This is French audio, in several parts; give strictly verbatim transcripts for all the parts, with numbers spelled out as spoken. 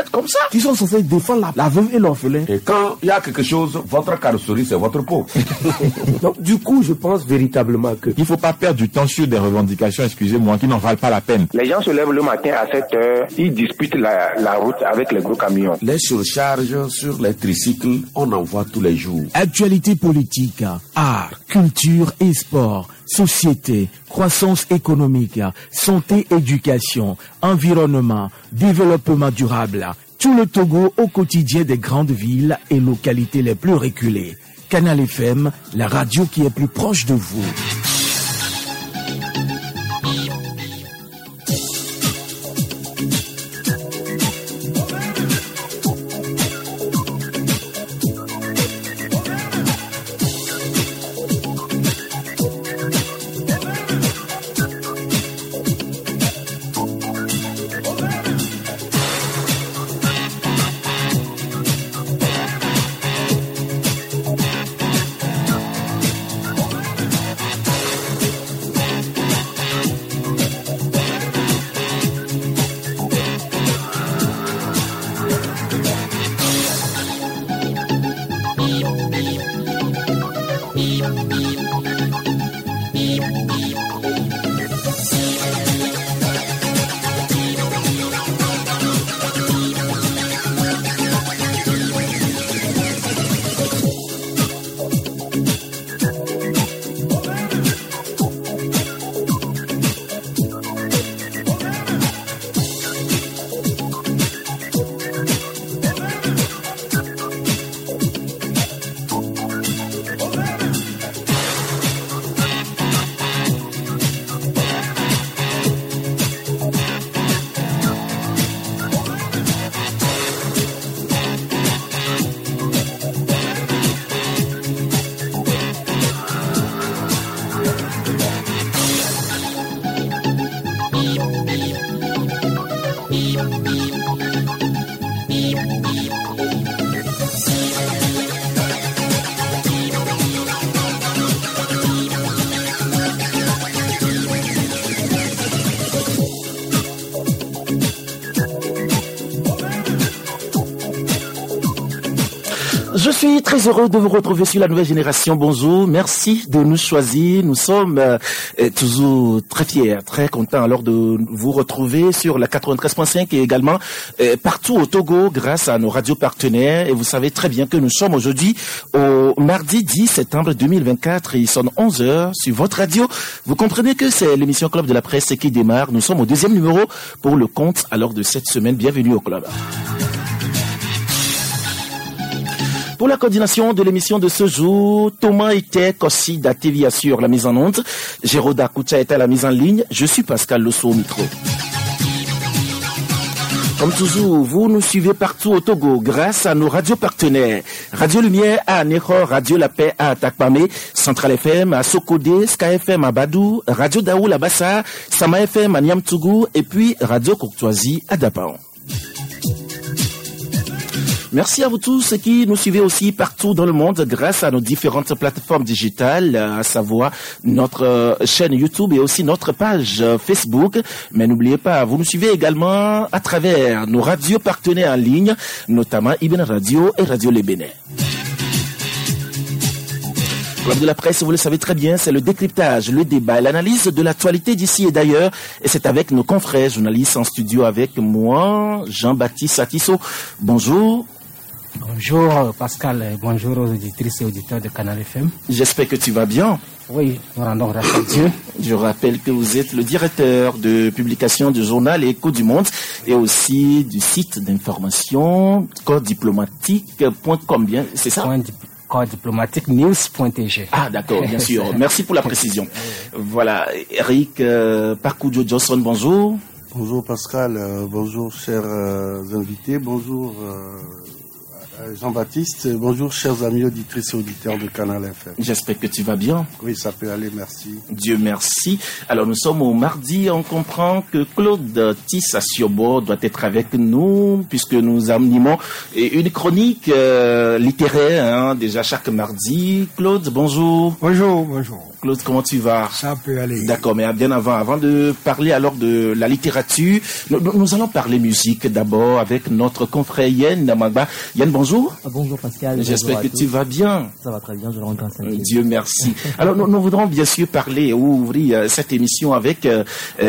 êtes comme ça. Qui sont censés défendre la, la veuve et l'orphelin. Et quand il y a quelque chose, votre carrosserie, c'est votre peau. Donc, du coup, je pense véritablement que... Il ne faut pas perdre du temps sur des revendications, excusez-moi, qui n'en valent pas la peine. Les gens se lèvent le matin à sept heures, ils disputent la, la route avec les gros camions. Les surcharges sur les tricycles, on en voit tous les jours. Actualité politique, art, culture et sport, société, croissance économique, santé, éducation, environnement, développement durable. Tout le Togo au quotidien des grandes villes et localités les plus reculées. Canal F M, la radio qui est plus proche de vous. Je suis très heureux de vous retrouver sur la nouvelle génération. Bonjour, merci de nous choisir. Nous sommes euh, toujours très fiers, très contents alors de vous retrouver sur la quatre-vingt-treize point cinq et également euh, partout au Togo grâce à nos radios partenaires. Et vous savez très bien que nous sommes aujourd'hui au mardi dix septembre deux mille vingt-quatre et il sonne onze heures sur votre radio. Vous comprenez que c'est l'émission Club de la Presse qui démarre. Nous sommes au deuxième numéro pour le compte alors de cette semaine. Bienvenue au club. Pour la coordination de l'émission de ce jour, Thomas était aussi d'A T V assure la mise en onde. Géroda Koucha est à la mise en ligne. Je suis Pascal Losso au micro. Comme toujours, vous nous suivez partout au Togo grâce à nos radios partenaires. Radio Lumière à Néro, Radio La Paix à Takpamé, Central F M à Sokodé, Sky F M à Badou, Radio Daoul à Bassa, Sama F M à Niamtougou et puis Radio Courtoisie à Dapaon. Merci à vous tous qui nous suivez aussi partout dans le monde grâce à nos différentes plateformes digitales, à savoir notre chaîne YouTube et aussi notre page Facebook. Mais n'oubliez pas, vous nous suivez également à travers nos radios partenaires en ligne, notamment Ibn Radio et Radio Les Bénin. Club de la Presse, vous le savez très bien, c'est le décryptage, le débat, l'analyse de l'actualité d'ici et d'ailleurs. Et c'est avec nos confrères journalistes en studio avec moi, Jean-Baptiste Atisso. Bonjour. Bonjour Pascal, bonjour aux auditrices et auditeurs de Canal F M. J'espère que tu vas bien. Oui, nous rendons grâce à Dieu. Je rappelle que vous êtes le directeur de publication du journal Écho du Monde et aussi du site d'information corps diplomatique point com, bien, c'est ça? Point corps diplomatique news point t g. Ah d'accord, bien sûr. Merci pour la précision. Voilà, Eric euh, Parkoudio Johnson, bonjour. Bonjour Pascal, euh, bonjour chers euh, invités, bonjour euh, Jean-Baptiste, bonjour chers amis auditrices et auditeurs de Canal F M. J'espère que tu vas bien. Oui, ça peut aller, merci. Dieu merci. Alors nous sommes au mardi, on comprend que Claude Tissasiobo doit être avec nous puisque nous animons une chronique euh, littéraire hein, déjà chaque mardi. Claude, bonjour. Bonjour, bonjour. Claude, comment tu vas? Ça peut aller. D'accord, mais bien avant, avant de parler alors de la littérature, nous, nous allons parler musique d'abord avec notre confrère Yann Namagba. Yann, bonjour. Ah, bonjour Pascal. J'espère que tous. tu vas bien. Ça va très bien, je le rends grâce à Dieu. Dieu merci. Alors nous, nous voudrons bien sûr parler ou ouvrir euh, cette émission avec euh,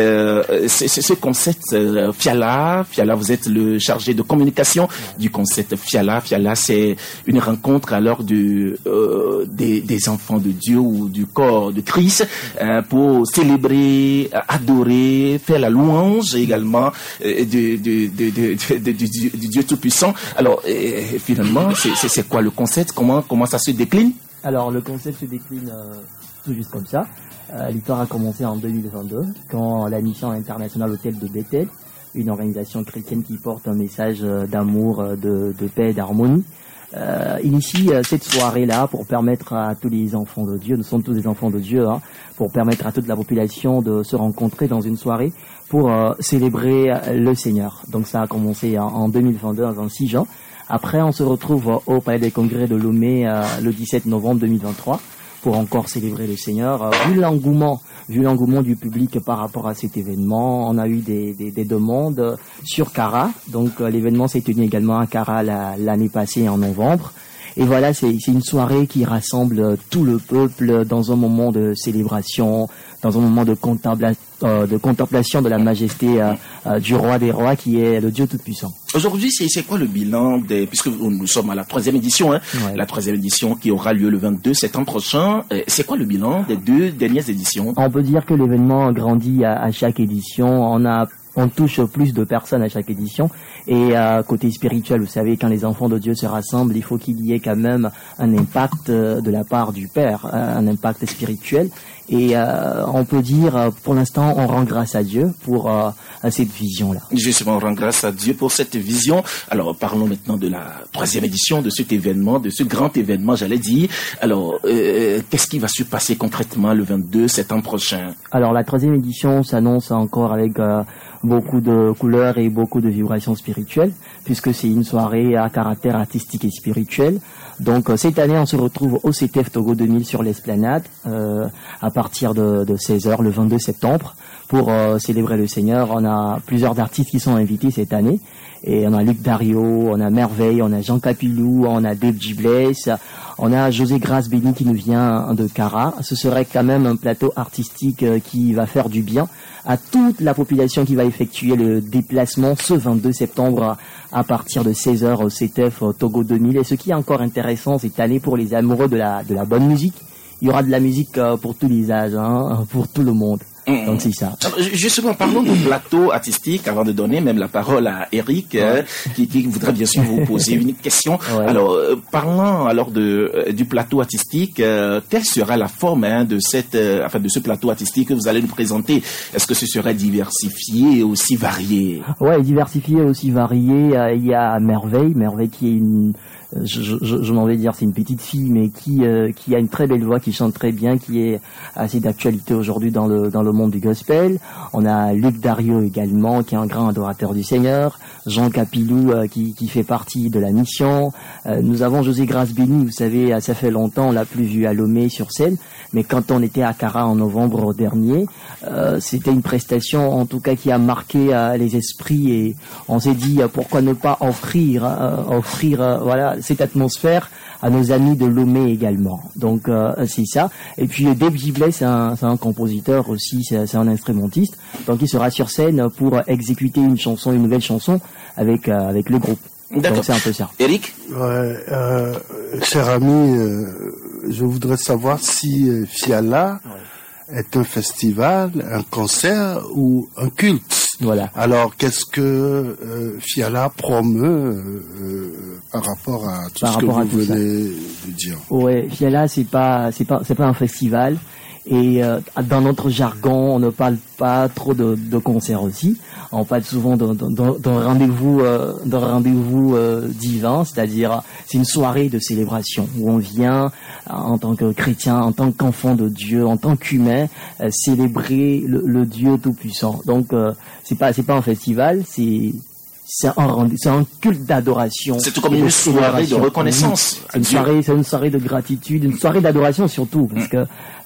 euh, ce, ce concept euh, Fiala. Fiala, vous êtes le chargé de communication ouais. du concept Fiala. Fiala, c'est une rencontre alors du, euh, des, des enfants de Dieu ou du corps de Christ euh, pour célébrer, adorer, faire la louange également euh, du, du, du, du, du, du, du Dieu Tout-Puissant. Alors euh, finalement, c'est, c'est, c'est quoi le concept? Comment, comment ça se décline? Alors le concept se décline euh, tout juste comme ça. Euh, l'histoire a commencé en deux mille vingt-deux quand la mission internationale Hôtel de Bethel, une organisation chrétienne qui porte un message euh, d'amour, euh, de, de paix et d'harmonie, euh, initie euh, cette soirée-là pour permettre à tous les enfants de Dieu, nous sommes tous des enfants de Dieu, hein, pour permettre à toute la population de se rencontrer dans une soirée pour euh, célébrer le Seigneur. Donc ça a commencé en, en deux mille vingt-deux, en vingt-six juin. Après, on se retrouve au Palais des Congrès de Lomé euh, le dix-sept novembre deux mille vingt-trois pour encore célébrer le Seigneur. Euh, vu l'engouement, vu l'engouement du public par rapport à cet événement, on a eu des, des, des demandes sur Cara. Donc euh, l'événement s'est tenu également à Cara la, l'année passée en novembre. Et voilà, c'est, c'est une soirée qui rassemble tout le peuple dans un moment de célébration, dans un moment de, contempla- euh, de contemplation de la majesté euh, euh, du roi des rois qui est le Dieu Tout-Puissant. Aujourd'hui, c'est, c'est quoi le bilan des, puisque nous sommes à la troisième édition, hein, ouais. la troisième édition qui aura lieu le vingt-deux septembre prochain. C'est quoi le bilan des deux dernières éditions? On peut dire que l'événement grandit à, à chaque édition. On a On touche plus de personnes à chaque édition. Et euh, côté spirituel, vous savez, quand les enfants de Dieu se rassemblent, il faut qu'il y ait quand même un impact euh, de la part du Père, un impact spirituel. Et euh, on peut dire, pour l'instant, on rend grâce à Dieu pour euh, cette vision-là. Justement, on rend grâce à Dieu pour cette vision. Alors, parlons maintenant de la troisième édition de cet événement, de ce grand événement, j'allais dire. Alors, euh, qu'est-ce qui va se passer concrètement le vingt-deux septembre prochain? Alors, la troisième édition s'annonce encore avec euh, beaucoup de couleurs et beaucoup de vibrations spirituelles, puisque c'est une soirée à caractère artistique et spirituel. Donc, euh, cette année, on se retrouve au C T F Togo deux mille sur l'Esplanade, euh, à partir de, de seize heures le vingt-deux septembre pour euh, célébrer le Seigneur. On a plusieurs artistes qui sont invités cette année. Et on a Luc Dario, on a Merveille, on a Jean Capilou, on a Dave Gibless, on a José Grace Béni qui nous vient de Cara. Ce serait quand même un plateau artistique euh, qui va faire du bien à toute la population qui va effectuer le déplacement ce vingt-deux septembre à, à partir de seize heures au C T F Togo deux mille. Et ce qui est encore intéressant cette année pour les amoureux de la, de la bonne musique, il y aura de la musique euh, pour tous les âges, hein, pour tout le monde. Mmh. Donc c'est ça. Justement, parlons du plateau artistique avant de donner même la parole à Eric, ouais. euh, qui, qui voudrait bien sûr vous poser une question. Ouais. Alors, euh, parlant alors de euh, du plateau artistique, euh, quelle sera la forme hein, de cette, euh, enfin de ce plateau artistique que vous allez nous présenter? Est-ce que ce serait diversifié et aussi varié? Ouais, diversifié et aussi varié. Euh, il y a Merveille, Merveille qui est une Je, je, je m'en vais dire, c'est une petite fille, mais qui euh, qui a une très belle voix, qui chante très bien, qui est assez d'actualité aujourd'hui dans le dans le monde du gospel. On a Luc Dario également, qui est un grand adorateur du Seigneur. Jean Capilou, euh, qui qui fait partie de la mission. Euh, nous avons José Grace Béni, vous savez, ça fait longtemps, on l'a plus vu à Lomé sur scène, mais quand on était à Cara en novembre dernier, euh, c'était une prestation, en tout cas, qui a marqué euh, les esprits, et on s'est dit euh, pourquoi ne pas offrir, euh, offrir, euh, voilà. cette atmosphère à nos amis de Lomé également. Donc euh, c'est ça. Et puis Dave Gibless, c'est un, c'est un compositeur aussi, c'est, c'est un instrumentiste. Donc il sera sur scène pour exécuter une chanson, une nouvelle chanson avec euh, avec le groupe. D'accord. Donc c'est un peu ça. Eric, ouais, euh, cher ami, euh, je voudrais savoir si euh, Fiala ouais. est un festival, un concert ou un culte. Voilà. Alors, qu'est-ce que euh, Fiala promeut euh, euh, par rapport à tout par ce que vous venez ça. de dire? Ouais, Fiala, c'est pas, c'est pas, c'est pas un festival. Et euh, dans notre jargon, on ne parle pas trop de, de concerts aussi. On parle souvent d'un, d'un, d'un rendez-vous, euh, d'un rendez-vous euh, divin, c'est-à-dire c'est une soirée de célébration où on vient en tant que chrétien, en tant qu'enfant de Dieu, en tant qu'humain, euh, célébrer le, le Dieu tout-puissant. Donc euh, c'est pas, c'est pas un festival, c'est C'est un, c'est un culte d'adoration. C'est tout comme une soirée de reconnaissance. C'est une soirée, c'est une soirée de gratitude, une soirée d'adoration surtout, parce mmh. que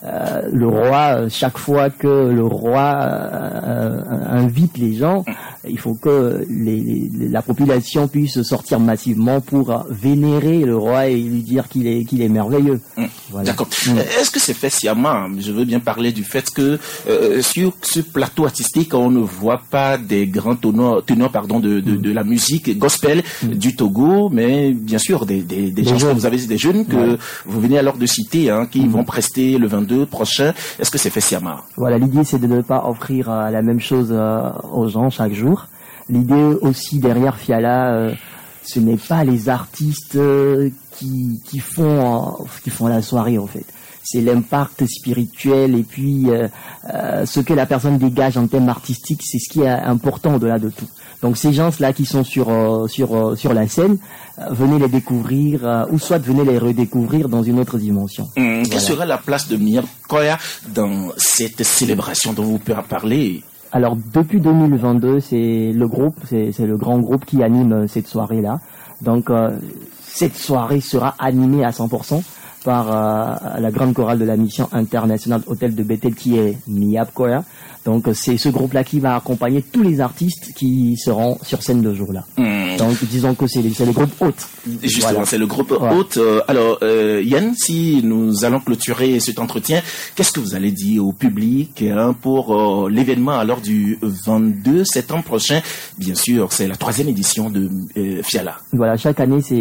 euh, le roi, chaque fois que le roi euh, invite les gens, il faut que les, les, la population puisse sortir massivement pour vénérer le roi et lui dire qu'il est, qu'il est merveilleux. Mmh. Voilà. D'accord. Mmh. Est-ce que c'est fait sciemment? Je veux bien parler du fait que euh, sur ce plateau artistique, on ne voit pas des grands teneurs, teneurs pardon, de, de, mmh. de la musique gospel mmh. du Togo, mais bien sûr des, des, des, des gens que vous avez, des jeunes que ouais. vous venez alors de citer, hein, qui mmh. vont prester le vingt-deux prochain. Est-ce que c'est fait sciemment? Voilà, l'idée c'est de ne pas offrir euh, la même chose euh, aux gens chaque jour. L'idée aussi derrière Fiala, euh, ce n'est pas les artistes euh, qui, qui font euh, qui font la soirée en fait. C'est l'impact spirituel et puis euh, euh, ce que la personne dégage en termes artistiques, c'est ce qui est important au-delà de tout. Donc ces gens-là qui sont sur euh, sur euh, sur la scène, euh, venez les découvrir euh, ou soit venez les redécouvrir dans une autre dimension. Mmh, voilà. Quelle serait la place de Miap Koya dans cette célébration dont vous pouvez parler? Alors depuis deux mille vingt-deux, c'est le groupe, c'est, c'est le grand groupe qui anime cette soirée-là. Donc euh, cette soirée sera animée à cent pour cent par euh, la grande chorale de la mission internationale Hôtel de Bethel qui est Miap Koya. Donc c'est ce groupe-là qui va accompagner tous les artistes qui seront sur scène le jour-là. Mmh. Donc disons que c'est, c'est le groupe hôte. Justement, voilà. C'est le groupe ouais. hôte. Euh, alors euh, Yann, si nous allons clôturer cet entretien, qu'est-ce que vous allez dire au public hein, pour euh, l'événement alors du vingt-deux septembre prochain? Bien sûr, c'est la troisième édition de euh, Fiala. Voilà, chaque année, c'est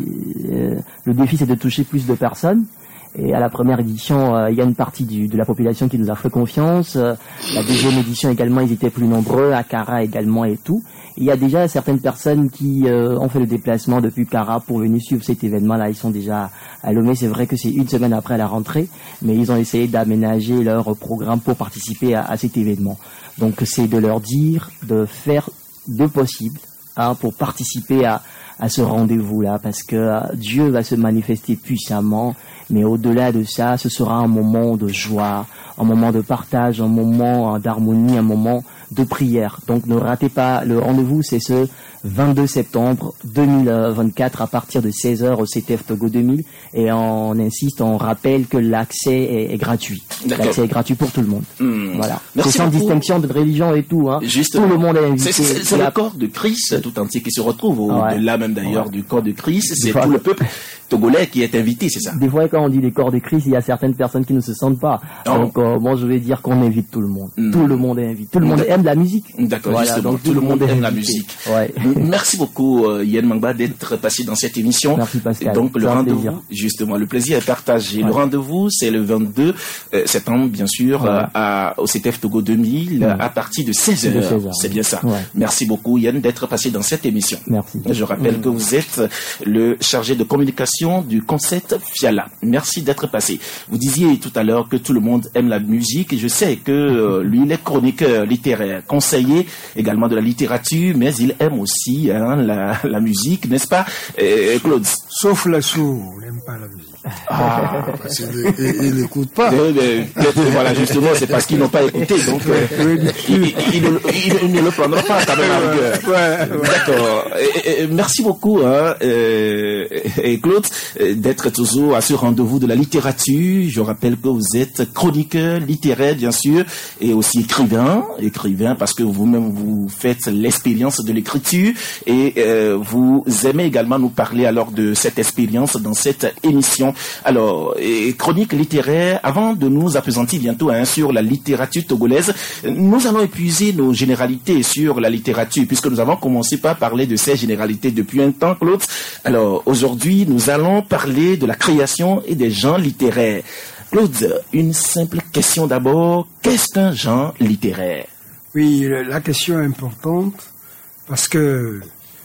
euh, le défi, c'est de toucher plus de personnes. Et à la première édition, euh, il y a une partie du, de la population qui nous a fait confiance. Euh, la deuxième édition également, ils étaient plus nombreux, à Kara également et tout. Et il y a déjà certaines personnes qui euh, ont fait le déplacement depuis Kara pour venir suivre cet événement-là. Ils sont déjà à Lomé. C'est vrai que c'est une semaine après la rentrée, mais ils ont essayé d'aménager leur programme pour participer à, à cet événement. Donc c'est de leur dire de faire de possible hein, pour participer à, à ce rendez-vous-là, parce que euh, Dieu va se manifester puissamment. Mais au-delà de ça, ce sera un moment de joie, un moment de partage, un moment d'harmonie, un moment de prière. Donc ne ratez pas le rendez-vous, c'est ce vingt-deux septembre deux mille vingt-quatre à partir de seize heures au C T F Togo deux mille. Et on insiste, on rappelle que l'accès est, est gratuit. D'accord. L'accès est gratuit pour tout le monde. Mmh. Voilà. Merci c'est sans beaucoup. Distinction de religion et tout. Hein. Justement. Tout le monde est invité. C'est, c'est, c'est le corps de Christ tout entier qui se retrouve au-delà ouais. même d'ailleurs ouais. du corps de Christ. C'est tout le peuple togolais qui est invité, c'est ça? Des fois, quand on dit les corps de Christ, il y a certaines personnes qui ne se sentent pas. Oh. Donc, euh, moi, je vais dire qu'on invite tout le monde. Mm. Tout le monde est invité. Tout le monde aime la musique. D'accord, voilà, justement. Donc, tout, tout le monde, monde aime la musique. Ouais. Merci beaucoup, euh, Yann Mangba, d'être passé dans cette émission. Merci, Pascal. Et donc, le rendez-vous, justement, le plaisir est partagé. Ouais. Le rendez-vous, c'est le vingt-deux septembre, bien sûr, ouais. euh, à, au C T F Togo deux mille, ouais. à partir de seize heures. C'est bien ça. Ouais. Merci beaucoup, Yann, d'être passé dans cette émission. Merci. Je rappelle mmh. que vous êtes le chargé de communication du concept Fiala. Merci d'être passé. Vous disiez tout à l'heure que tout le monde aime la musique et je sais que euh, lui, il est chroniqueur littéraire, conseiller également de la littérature, mais il aime aussi hein, la, la musique, n'est-ce pas, euh, Claude? Sauf la soul, on n'aime pas la musique. Ah, parce qu'ils n'écoutent pas. Mais, mais, voilà, justement, c'est parce qu'ils n'ont pas écouté, donc euh, ils, ils, ils, ils, ils ne le prendront pas quand même à rigueur. Ouais, ouais. D'accord. Et, et, merci beaucoup, hein, euh, et Claude, d'être toujours à ce rendez-vous de la littérature. Je rappelle que vous êtes chroniqueur littéraire, bien sûr, et aussi écrivain, écrivain parce que vous-même vous faites l'expérience de l'écriture et euh, vous aimez également nous parler alors de cette expérience dans cette émission. Alors, et chronique littéraire, avant de nous appesantir bientôt hein, sur la littérature togolaise, nous allons épuiser nos généralités sur la littérature, puisque nous avons commencé par parler de ces généralités depuis un temps, Claude. Alors, aujourd'hui, nous allons parler de la création et des genres littéraires. Claude, une simple question d'abord. Qu'est-ce qu'un genre littéraire? Oui, la question est importante, parce que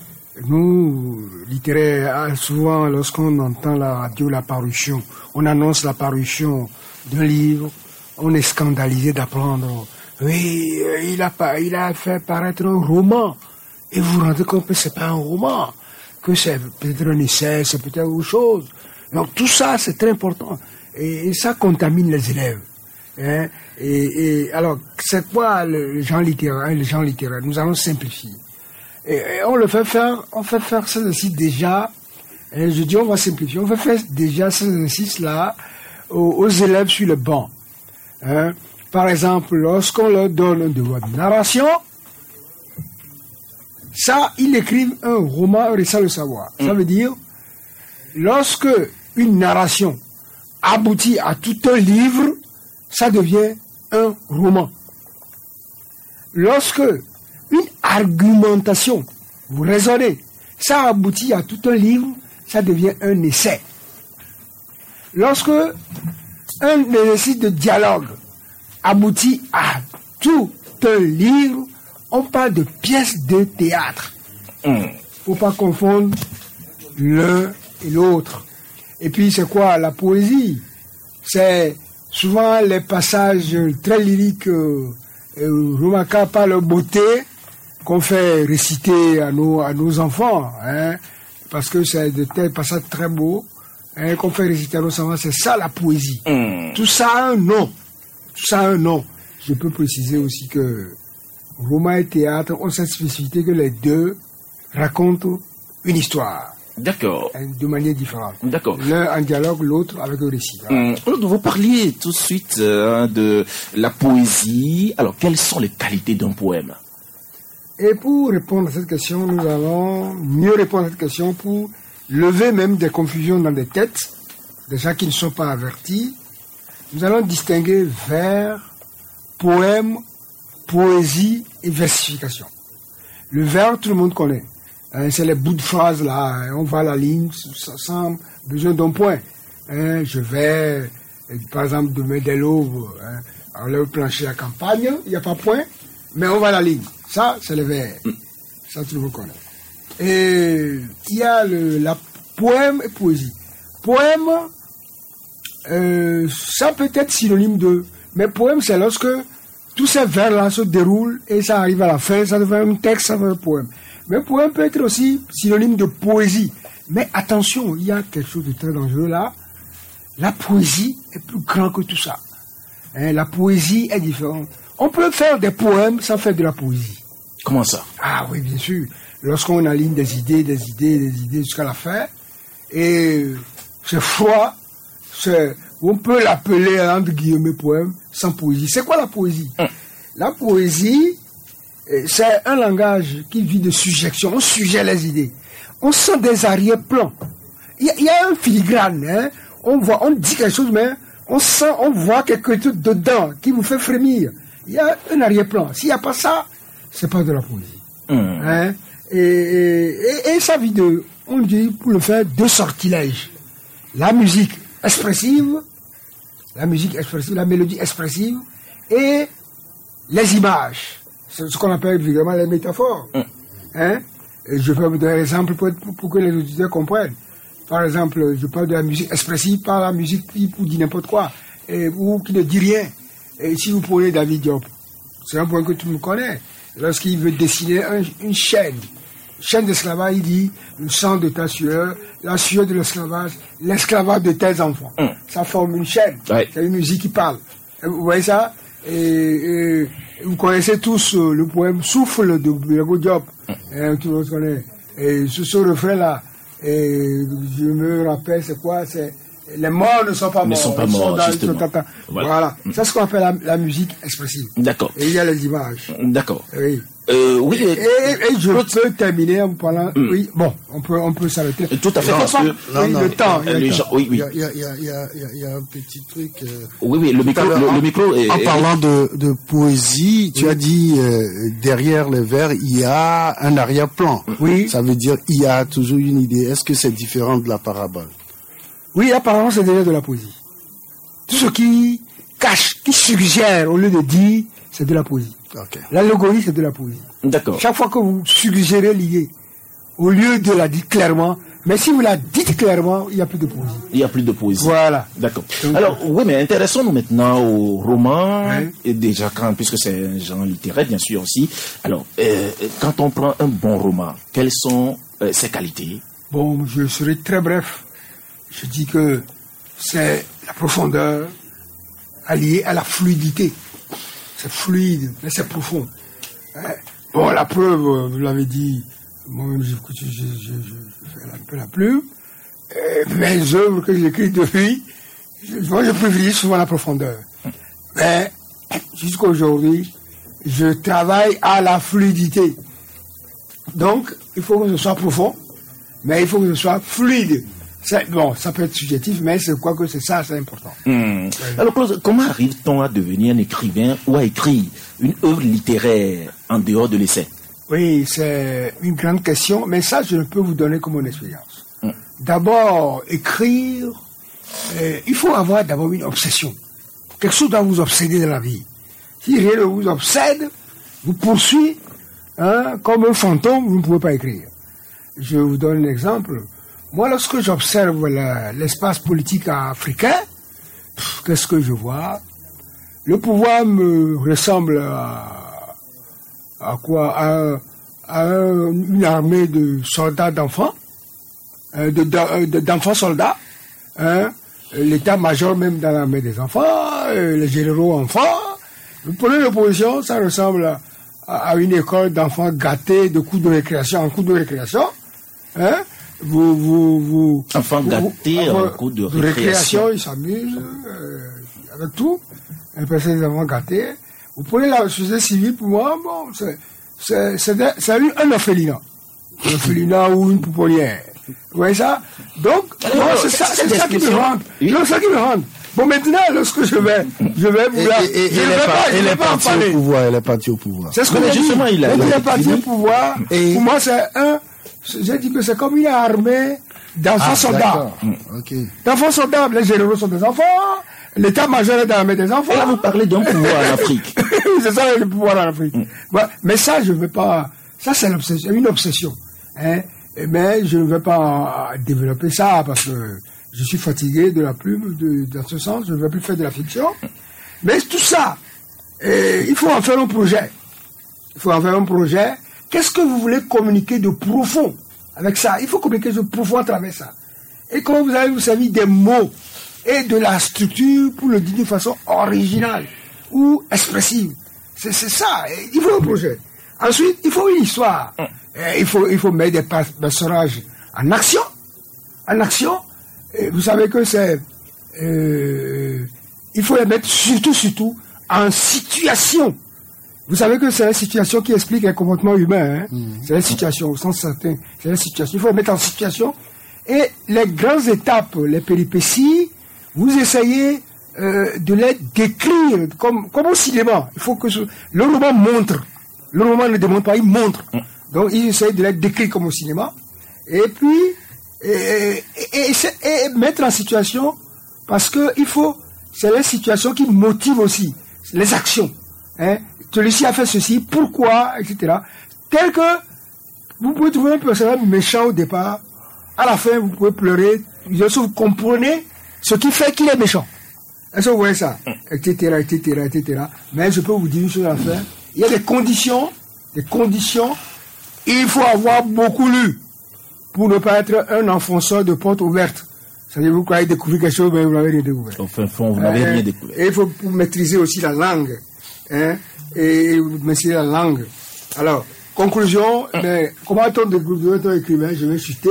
nous, littéraires, souvent, lorsqu'on entend la radio, la parution, on annonce la parution d'un livre, on est scandalisé d'apprendre, oui, il a, pas, il a fait paraître un roman. Et vous vous rendez compte que c'est pas un roman, que c'est peut-être un essai, c'est peut-être autre chose. Donc tout ça, c'est très important. Et, et ça contamine les élèves. Hein? Et, et alors, c'est quoi le genre littéraire, le genre littéraire? Nous allons simplifier. Et, et on le fait faire, on fait faire cet exercice déjà, et je dis on va simplifier, on fait faire déjà cet exercice-là aux, aux élèves sur le banc. Hein. Par exemple, lorsqu'on leur donne un devoir de narration, ça, ils écrivent un roman sans le savoir. Mm. Ça veut dire, lorsque une narration aboutit à tout un livre, ça devient un roman. Lorsque une argumentation, vous raisonnez, ça aboutit à tout un livre, ça devient un essai. Lorsque un exercice de dialogue aboutit à tout un livre, on parle de pièces de théâtre. Il ne faut pas confondre l'un et l'autre. Et puis c'est quoi la poésie? C'est souvent les passages très lyriques, euh, euh, remarquables par leur beauté, qu'on fait réciter à nos, à nos enfants, hein, parce que c'est de tels passages très beaux, hein, qu'on fait réciter à nos enfants, c'est ça la poésie. Mm. Tout ça a un nom. Tout ça a un nom. Je peux préciser aussi que roman et théâtre ont cette spécificité que les deux racontent une histoire. D'accord. De manière différente. D'accord. L'un en dialogue, l'autre avec un récit. Hum, vous parliez tout de suite euh, de la poésie. Alors, quelles sont les qualités d'un poème? Et pour répondre à cette question, nous allons mieux répondre à cette question pour lever même des confusions dans des têtes, des gens qui ne sont pas avertis. Nous allons distinguer vers, poème, poésie et versification. Le vers, tout le monde connaît. Hein, c'est les bouts de phrases là, hein, on va à la ligne sans besoin d'un point. Hein, je vais, par exemple, demain dès l'aube, hein, enlever le plancher à campagne, il n'y a pas de point, mais on va à la ligne. Ça, c'est le vers. Mm. Ça, tout le monde connaît. Et il y a le, la poème et poésie. Poème, euh, ça peut être synonyme de... Mais poème, c'est lorsque tous ces vers-là se déroulent et ça arrive à la fin, ça devient un texte, ça devient un poème. Mais poème peut être aussi synonyme de poésie. Mais attention, il y a quelque chose de très dangereux là. La poésie est plus grande que tout ça. Hein, la poésie est différente. On peut faire des poèmes sans faire de la poésie. Comment ça? Ah oui, bien sûr. Lorsqu'on aligne des idées, des idées, des idées jusqu'à la fin, et c'est froid, c'est, on peut l'appeler entre guillemets poème sans poésie. C'est quoi la poésie? Hum. La poésie, c'est un langage qui vit de sujection. On sujette les idées. On sent des arrière-plans. Il y, y a un filigrane. Hein? On voit, on dit quelque chose, mais on sent, on voit quelque chose dedans qui vous fait frémir. Il y a un arrière-plan. S'il n'y a pas ça, c'est pas de la poésie. Mmh. Hein? Et, et, et ça vit de, on dit pour le faire, deux sortilèges. La musique expressive, la musique expressive, la mélodie expressive, et les images. C'est ce qu'on appelle évidemment les métaphores. Mmh. Hein? Et je peux vous donner un exemple pour, pour, pour que les auditeurs comprennent. Par exemple, je parle de la musique expressive, pas la musique qui vous dit n'importe quoi, et, ou qui ne dit rien. Et si vous prenez David Diop, c'est un point que tout le monde connaît. Lorsqu'il veut dessiner un, une chaîne, chaîne d'esclavage, il dit le sang de ta sueur, la sueur de l'esclavage, l'esclavage de tes enfants. Mmh. Ça forme une chaîne. Ouais. C'est une musique qui parle. Et vous voyez ça? Et, et vous connaissez tous euh, le poème Souffle de David Diop. Mmh. Et, tout le monde connaît. Et ce, ce refrain-là, et je me rappelle, c'est quoi? C'est les morts ne sont pas morts. Ne sont pas morts, dans, justement. Voilà. voilà. Mmh. C'est ce qu'on appelle la, la musique expressive. D'accord. Et il y a les images. D'accord. Oui. Euh, oui. Et, et, et je peux terminer en parlant. Mmh. Oui. Bon, on peut, on peut s'arrêter. Tout à fait. Non, parce que, non, oui, non, le temps. Euh, les gens, oui, oui. Il y a, il y a, il y a, il y a un petit truc. Euh, oui, oui. Le micro, le, en, le micro. Est, en est, parlant de, de poésie, tu oui. as dit euh, derrière les vers, il y a un arrière-plan. Oui. Ça veut dire il y a toujours une idée. Est-ce que c'est différent de la parabole? Oui, apparemment, c'est déjà de la poésie. Tout ce qui cache, qui suggère au lieu de dire, c'est de la poésie. Okay. L'allégorie, c'est de la poésie. D'accord. Chaque fois que vous suggérez l'idée, au lieu de la dire clairement, mais si vous la dites clairement, il n'y a plus de poésie. Il n'y a plus de poésie. Voilà. D'accord. Alors, oui, mais intéressons-nous maintenant au roman, ouais. et déjà, quand, puisque c'est un genre littéraire, bien sûr aussi. Alors, euh, quand on prend un bon roman, quelles sont euh, ses qualités? Bon, je serai très bref. Je dis que c'est la profondeur alliée à la fluidité. C'est fluide, mais c'est profond. Bon, la preuve, vous l'avez dit, moi-même, je, je, je, je, je fais un peu la plume. Et mes œuvres que j'écris depuis, je, moi, je privilégie souvent la profondeur. Mais jusqu'à aujourd'hui, je travaille à la fluidité. Donc, il faut que ce soit profond, mais il faut que ce soit fluide. C'est, bon, ça peut être subjectif, mais c'est quoi que c'est ça, c'est important. Mmh. Alors, Claude, comment arrive-t-on à devenir un écrivain ou à écrire une œuvre littéraire en dehors de l'essai? Oui, c'est une grande question, mais ça, je ne peux vous donner que mon expérience. Mmh. D'abord, écrire, euh, il faut avoir d'abord une obsession. Quelque chose doit vous obséder dans la vie. Si rien ne vous obsède, vous poursuit, hein, comme un fantôme, vous ne pouvez pas écrire. Je vous donne un exemple. Moi, lorsque j'observe la, l'espace politique africain, pff, qu'est-ce que je vois? Le pouvoir me ressemble à, à quoi? À, à un, une armée de soldats d'enfants, euh, de, de, de, d'enfants soldats, hein, l'état-major même dans l'armée des enfants, euh, les généraux enfants. Vous prenez l'opposition, ça ressemble à, à une école d'enfants gâtés de coups de récréation en coups de récréation, hein. Vous, vous, vous, enfants gâtés en coups de, de récréation. récréation, ils s'amusent euh, avec tout. Et puis c'est des enfants gâtés. Vous prenez la société civile, pour moi, bon, c'est, c'est, c'est, c'est un orphelinat. Un orphelinat ou une pouponnière. Vous voyez ça? Donc, bon, c'est ça, c'est ça qui me rend. Oui. C'est ça qui me rend. Bon, maintenant, lorsque je vais, je vais vous la, et, et, je et ne vais pas, elle est pas en partie parler. au pouvoir, elle est partie au pouvoir. C'est ce que j'ai justement, il a, il est parti au pouvoir. Et pour moi, c'est un, j'ai dit que c'est comme une armée d'enfants ah, soldats. Okay. D'enfants soldats, les généraux sont des enfants, l'état-major est dans l'armée des enfants. Et là, vous parlez d'un pouvoir en Afrique. C'est ça, le pouvoir en Afrique. Mm. Voilà. Mais ça, je ne veux pas, ça, c'est l'obsession, une obsession. Hein. Mais je ne veux pas développer ça parce que je suis fatigué de la plume, de, dans ce sens, je ne veux plus faire de la fiction. Mais tout ça, et, il faut en faire un projet. Il faut en faire un projet. Qu'est-ce que vous voulez communiquer de profond avec ça? Il faut communiquer de profond à travers ça. Et comment vous allez vous servir des mots et de la structure pour le dire de façon originale ou expressive. C'est, c'est ça. Il faut un projet. Ensuite, il faut une histoire. Et il faut, il faut mettre des personnages en action. En action. Et vous savez que c'est... Euh, il faut les mettre surtout, surtout en situation. Vous savez que c'est la situation qui explique un comportement humain. Hein? Mmh. C'est la situation, au sens certain. C'est la situation. Il faut les mettre en situation. Et les grandes étapes, les péripéties, vous essayez euh, de les décrire comme, comme au cinéma. Il faut que ce, le roman montre. Le roman ne démontre pas, il montre. Mmh. Donc, ils essayent de les décrire comme au cinéma. Et puis, et, et, et, et, et mettre en situation, parce que il faut, c'est les situations qui motivent aussi les actions. Hein? Celui-ci a fait ceci, pourquoi, et cetera. Tel que vous pouvez trouver un personnage méchant au départ, à la fin vous pouvez pleurer, vous comprenez ce qui fait qu'il est méchant. Est-ce que vous voyez ça? Etc, etc, et cetera. Mais je peux vous dire une chose à la fin, il y a des conditions, des conditions, il faut avoir beaucoup lu pour ne pas être un enfonceur de porte ouverte. C'est-à-dire vous croyez découvrir quelque chose, mais vous n'avez rien découvert. Au fin fond, vous n'avez euh, rien découvert. Et il faut pour maîtriser aussi la langue. Hein, et maîtriser la langue. Alors, conclusion, mais comment on devenir écrivain? Je vais chuter.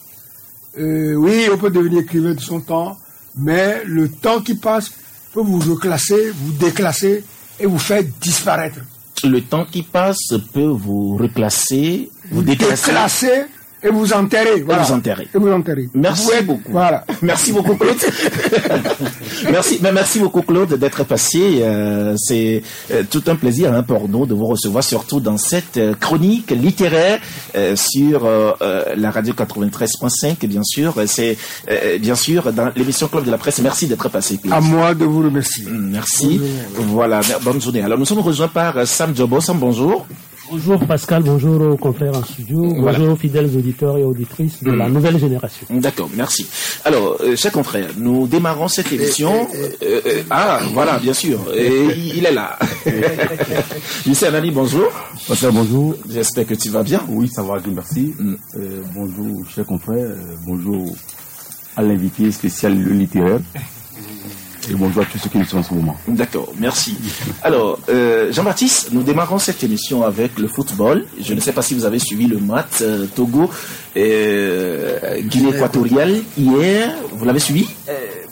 Euh, oui, on peut devenir écrivain de son temps, mais le temps qui passe peut vous reclasser, vous déclasser et vous faire disparaître. Le temps qui passe peut vous reclasser, vous, vous déclasser. déclasser et vous enterrer. Voilà. Et vous enterrer. Et vous enterrer. Merci vous êtes, beaucoup. Voilà. Merci beaucoup, Claude. merci, mais merci beaucoup, Claude, d'être passé. Euh, c'est euh, tout un plaisir hein, pour nous de vous recevoir, surtout dans cette euh, chronique littéraire euh, sur euh, euh, la radio quatre-vingt-treize point cinq, bien sûr. C'est euh, bien sûr dans l'émission Club de la Presse. Merci d'être passé, Claude. À moi de vous remercier. Merci. Bonjour. Voilà. Bonne journée. Alors, nous sommes rejoints par euh, Sam Djobo. Sam, bonjour. Bonjour Pascal, bonjour aux confrères en studio, voilà. Bonjour aux fidèles auditeurs et auditrices de mmh. la nouvelle génération. D'accord, merci. Alors, euh, chers confrères, nous démarrons cette émission. Et, et, et, euh, euh, ah, voilà, bien sûr, et il est là. Lucien Anani, bonjour. Pascal, bonjour. J'espère que tu vas bien. Oui, ça va, Dieu merci. Mmh. Euh, bonjour, chers confrères, euh, bonjour à l'invité spécial le littéraire. Et bonjour à tous ceux qui nous sont en ce moment. D'accord, merci. Alors, euh, Jean-Baptiste, nous démarrons cette émission avec le football. Je ne sais pas si vous avez suivi le match euh, Togo, euh, Guinée équatoriale hier. Vous l'avez suivi? euh,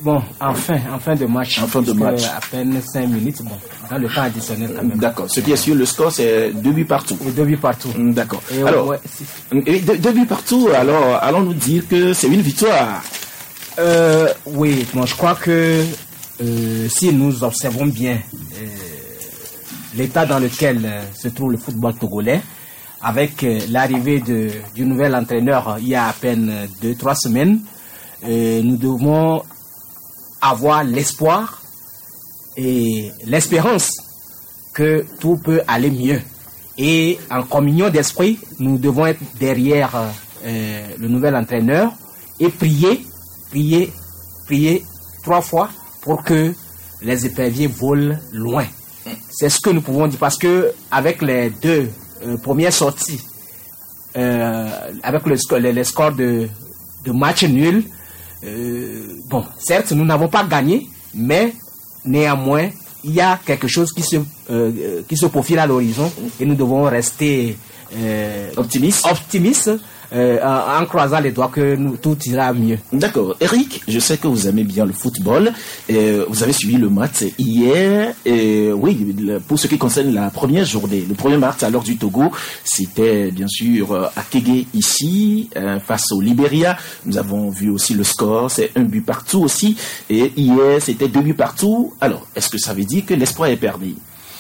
Bon, en fin, en fin de match. En fin de match. À peine cinq minutes, bon, dans le temps additionnel quand même. D'accord. Ce qui est sûr, le score, c'est deux buts partout. Et deux buts partout. D'accord. Et alors, ouais, et deux, deux buts partout, alors, allons nous dire que c'est une victoire. Euh, oui, bon, je crois que euh, si nous observons bien euh, l'état dans lequel euh, se trouve le football togolais, avec euh, l'arrivée de, du nouvel entraîneur euh, il y a à peine euh, deux, trois semaines, euh, nous devons avoir l'espoir et l'espérance que tout peut aller mieux. Et en communion d'esprit, nous devons être derrière euh, le nouvel entraîneur et prier, prier, prier trois fois pour que les éperviers volent loin. C'est ce que nous pouvons dire parce que avec les deux euh, premières sorties, euh, avec le, le, les scores de, de match nul, euh, bon, certes, nous n'avons pas gagné, mais néanmoins, il y a quelque chose qui se, euh, qui se profile à l'horizon et nous devons rester euh, optimistes, optimistes euh, en, en croisant les doigts que nous, tout ira mieux. D'accord. Eric, je sais que vous aimez bien le football. Et vous avez suivi le match hier. Et oui, pour ce qui concerne la première journée, le premier match à l'heure du Togo, c'était bien sûr à Kégué ici, face au Libéria. Nous avons vu aussi le score, c'est un but partout aussi. Et hier, c'était deux buts partout. Alors, est-ce que ça veut dire que l'espoir est perdu?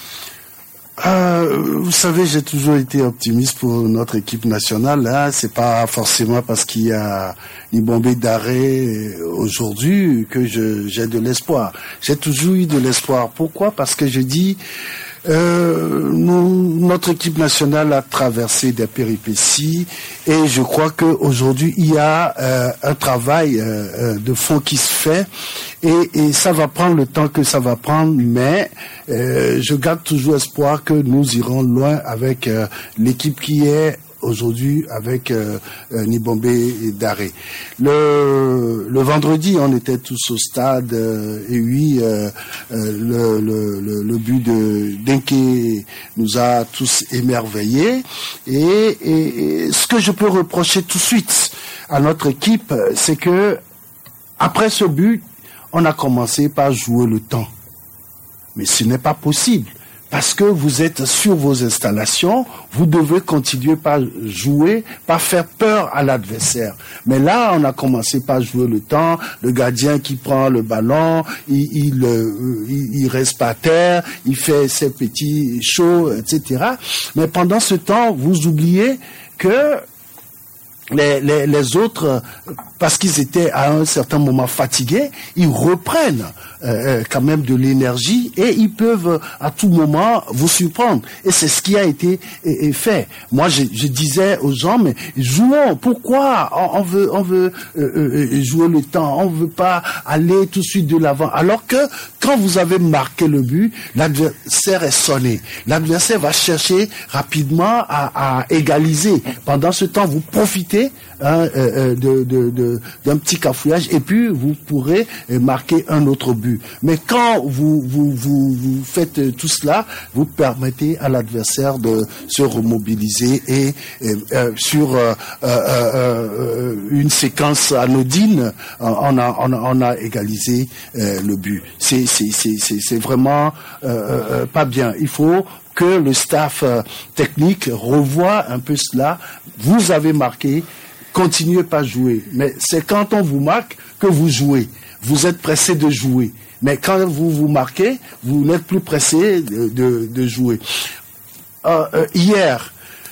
Euh, vous savez, j'ai toujours été optimiste pour notre équipe nationale. Hein. C'est pas forcément parce qu'il y a Nibombe d'arrêt aujourd'hui que je, j'ai de l'espoir. J'ai toujours eu de l'espoir. Pourquoi? Parce que je dis, euh, nous, notre équipe nationale a traversé des péripéties et je crois qu'aujourd'hui il y a euh, un travail euh, de fond qui se fait. Et, et ça va prendre le temps que ça va prendre, mais euh, je garde toujours espoir que nous irons loin avec euh, l'équipe qui est aujourd'hui avec euh, euh, Nibombe d'arrêt. Le, le vendredi, on était tous au stade euh, et oui, euh, euh, le, le, le, le but de Denke nous a tous émerveillés. Et, et, et ce que je peux reprocher tout de suite à notre équipe, c'est que après ce but, on a commencé par jouer le temps. Mais ce n'est pas possible. Parce que vous êtes sur vos installations, vous devez continuer par jouer, par faire peur à l'adversaire. Mais là, on a commencé par jouer le temps, le gardien qui prend le ballon, il, il, il, il reste par terre, il fait ses petits shows, et cetera. Mais pendant ce temps, vous oubliez que Les, les, les autres, parce qu'ils étaient à un certain moment fatigués, ils reprennent euh, quand même de l'énergie et ils peuvent à tout moment vous surprendre. Et c'est ce qui a été et, et fait. Moi, je, je disais aux gens, mais jouons. Pourquoi on, on veut, on veut euh, euh, jouer le temps, on veut pas aller tout de suite de l'avant. Alors que quand vous avez marqué le but, l'adversaire est sonné. L'adversaire va chercher rapidement à, à égaliser. Pendant ce temps, vous profitez Hein, euh, de, de, de, d'un petit cafouillage et puis vous pourrez euh, marquer un autre but. Mais quand vous, vous, vous, vous faites euh, tout cela, vous permettez à l'adversaire de se remobiliser et euh, euh, sur euh, euh, euh, une séquence anodine, on a, on a, on a égalisé euh, le but. C'est, c'est, c'est, c'est, c'est vraiment euh, euh, pas bien. Il faut que le staff euh, technique revoie un peu cela. Vous avez marqué, continuez pas à jouer. Mais c'est quand on vous marque que vous jouez. Vous êtes pressé de jouer. Mais quand vous vous marquez, vous n'êtes plus pressé de, de, de jouer. Euh, euh, hier,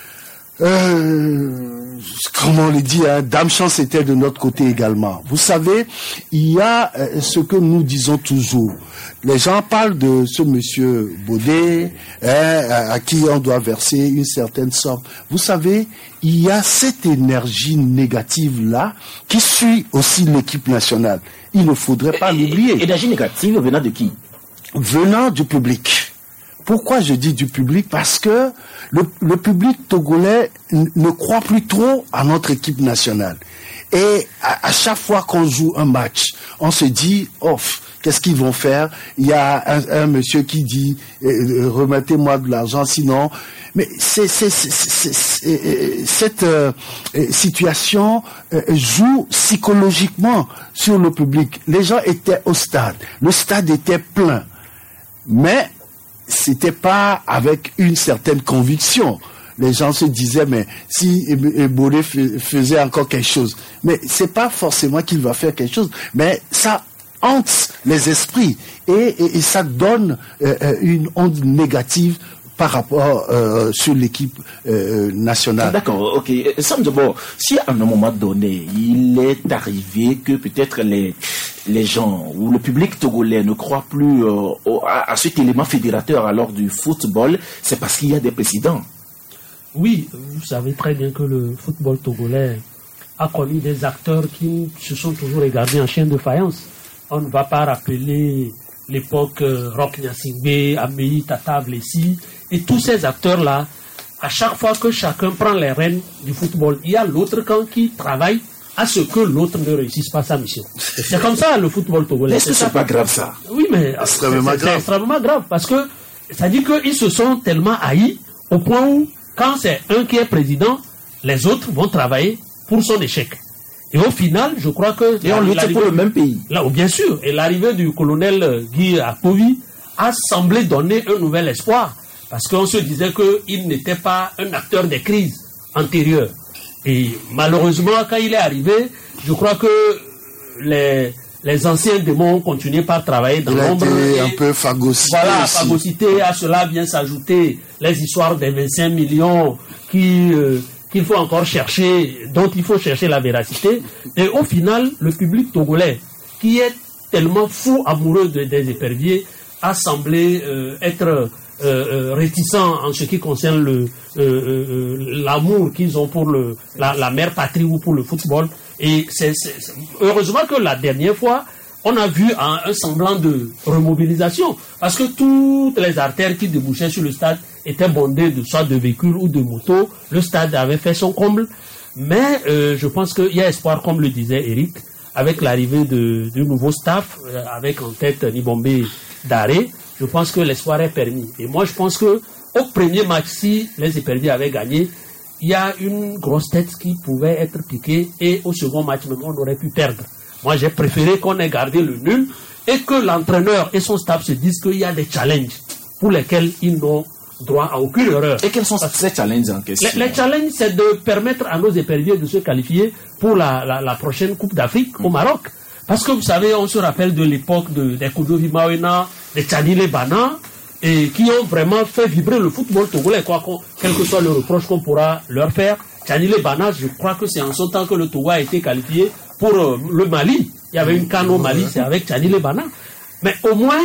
euh, comme on le dit, hein, Dame Chance était de notre côté également. Vous savez, il y a euh, ce que nous disons toujours. Les gens parlent de ce monsieur Baudet, hein, à qui on doit verser une certaine somme. Vous savez, il y a cette énergie négative-là qui suit aussi l'équipe nationale. Il ne faudrait pas l'oublier. Énergie négative venant de qui? Venant du public. Pourquoi je dis du public? Parce que le, le public togolais ne croit plus trop à notre équipe nationale. Et à, à chaque fois qu'on joue un match, on se dit, oh, qu'est-ce qu'ils vont faire? Il y a un, un monsieur qui dit, euh, remettez-moi de l'argent, sinon, mais c'est, c'est, c'est, c'est, c'est, cette euh, situation euh, joue psychologiquement sur le public. Les gens étaient au stade, le stade était plein, mais c'était pas avec une certaine conviction. Les gens se disaient, mais si Ebouré faisait encore quelque chose, mais c'est pas forcément qu'il va faire quelque chose, mais ça hante les esprits et, et, et ça donne euh, une onde négative par rapport euh, sur l'équipe euh, nationale. Ah, d'accord, ok. Sam Djobo, si à un moment donné, il est arrivé que peut-être les, les gens ou le public togolais ne croient plus euh, au, à, à cet élément fédérateur alors du football, c'est parce qu'il y a des présidents. Oui, vous savez très bien que le football togolais a connu des acteurs qui se sont toujours regardés en chien de faïence. On ne va pas rappeler l'époque euh, Roch Nyasingbe, Ameyi Tata Vlessi, et tous ces acteurs-là, à chaque fois que chacun prend les rênes du football, il y a l'autre camp qui travaille à ce que l'autre ne réussisse pas sa mission. C'est comme ça le football togolais. Est-ce que c'est pas grave ça? Oui, mais c'est extrêmement grave parce que ça dit qu'ils se sont tellement haïs au point où quand c'est un qui est président, les autres vont travailler pour son échec. Et au final, je crois que... Et on lutte pour le même pays. Là, bien sûr. Et l'arrivée du colonel Guy Akovi a semblé donner un nouvel espoir. Parce qu'on se disait qu'il n'était pas un acteur des crises antérieures. Et malheureusement, quand il est arrivé, je crois que les, les anciens démons ont continué par travailler dans l'ombre. Il a été un peu phagocyté. Voilà, aussi. phagocyté. À cela vient s'ajouter les histoires des vingt-cinq millions qui... Euh, qu'il faut encore chercher, dont il faut chercher la véracité. Et au final, le public togolais, qui est tellement fou amoureux de, des éperviers, a semblé euh, être euh, euh, réticent en ce qui concerne le, euh, euh, l'amour qu'ils ont pour le, la, la mère patrie ou pour le football. Et c'est, c'est, c'est, heureusement que la dernière fois, on a vu un, un semblant de remobilisation, parce que toutes les artères qui débouchaient sur le stade étaient bondées de soit de véhicules ou de motos. Le stade avait fait son comble, mais euh, je pense qu'il y a espoir, comme le disait Eric, avec l'arrivée de, du nouveau staff, euh, avec en tête Nibombe Daré. Je pense que l'espoir est permis. Et moi, je pense que au premier match, si les éperviers avaient gagné, il y a une grosse tête qui pouvait être piquée, et au second match même, on aurait pu perdre. Moi, j'ai préféré qu'on ait gardé le nul et que l'entraîneur et son staff se disent qu'il y a des challenges pour lesquels ils n'ont droit à aucune erreur. Et quels sont ces challenges en question? Les, les challenges, c'est de permettre à nos éperviers de se qualifier pour la, la, la prochaine Coupe d'Afrique mmh. au Maroc. Parce que vous savez, on se rappelle de l'époque de, des Koudovi Mawena, des Tchanile Bana, et qui ont vraiment fait vibrer le football togolais, quoi, quel que soit le reproche qu'on pourra leur faire. Tchanile Bana, je crois que c'est en son temps que le Togo a été qualifié pour euh, le Mali. Il y avait une canne au Mali, c'est avec Tchanile Bana. Mais au moins,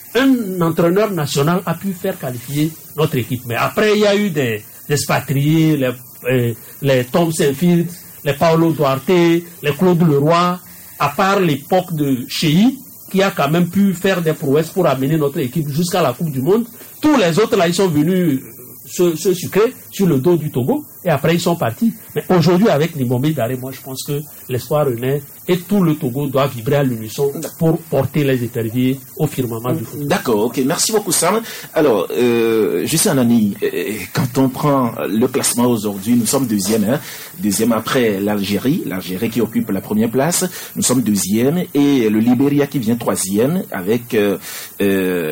un entraîneur national a pu faire qualifier notre équipe. Mais après, il y a eu des, des expatriés, les, euh, les Tom Saint-Field, les Paolo Duarte, les Claude Leroy, à part l'époque de Chéhi, qui a quand même pu faire des prouesses pour amener notre équipe jusqu'à la Coupe du Monde. Tous les autres, là, ils sont venus se, se sucrer sur le dos du Togo, et après, ils sont partis. Mais aujourd'hui, avec Nibombe Daré, moi, je pense que l'espoir renaît, et tout le Togo doit vibrer à l'unisson pour porter les éperviers au firmament du football. D'accord, ok. Merci beaucoup, Sam. Alors, euh, Justin Anani, euh, quand on prend le classement aujourd'hui, nous sommes deuxième, hein, deuxième après l'Algérie, l'Algérie qui occupe la première place, nous sommes deuxième, et le Libéria qui vient troisième, avec euh, euh,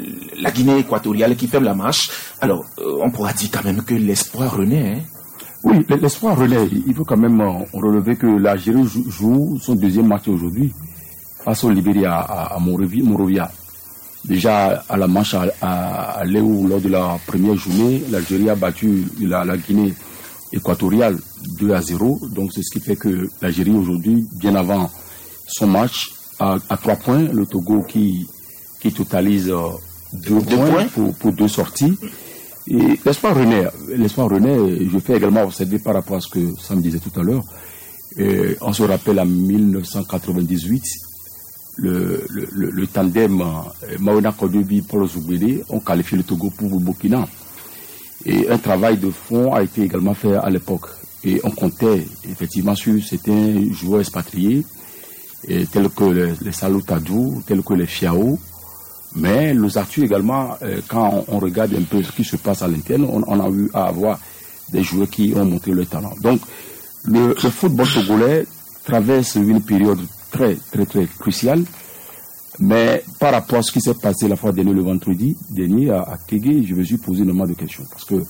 la Guinée équatoriale qui ferme la marche. Alors, euh, on pourra dire quand même que l'espoir renaît, hein. Oui, l'espoir relaie. Il faut quand même relever que l'Algérie joue son deuxième match aujourd'hui face au Libéria à, à Monrovia. Déjà à la manche à, à, à Léo, lors de la première journée, l'Algérie a battu la, la Guinée équatoriale deux à zéro. Donc c'est ce qui fait que l'Algérie aujourd'hui, bien avant son match, a, a trois points. Le Togo qui, qui totalise euh, deux, deux points, points. Pour, pour deux sorties. Et l'espoir renaît, l'espoir renaît, je fais également observer par rapport à ce que Sam disait tout à l'heure. Et on se rappelle en mille neuf cent quatre-vingt-dix-huit, le, le, le, le tandem euh, Maouena Kodobi Paul Zoubélé ont qualifié le Togo pour le Burkina. Et un travail de fond a été également fait à l'époque. Et on comptait effectivement sur certains joueurs expatriés, et tels que les, les Salou Tadou, tels que les Fiao, Mais l'ossature également, euh, quand on, on regarde un peu ce qui se passe à l'interne, on, on a eu à avoir des joueurs qui ont montré leur talent. Donc, le, le football togolais traverse une période très, très, très cruciale. Mais par rapport à ce qui s'est passé la fois dernière, le vendredi dernier à, à Kégué, je me suis posé énormément de questions. Parce que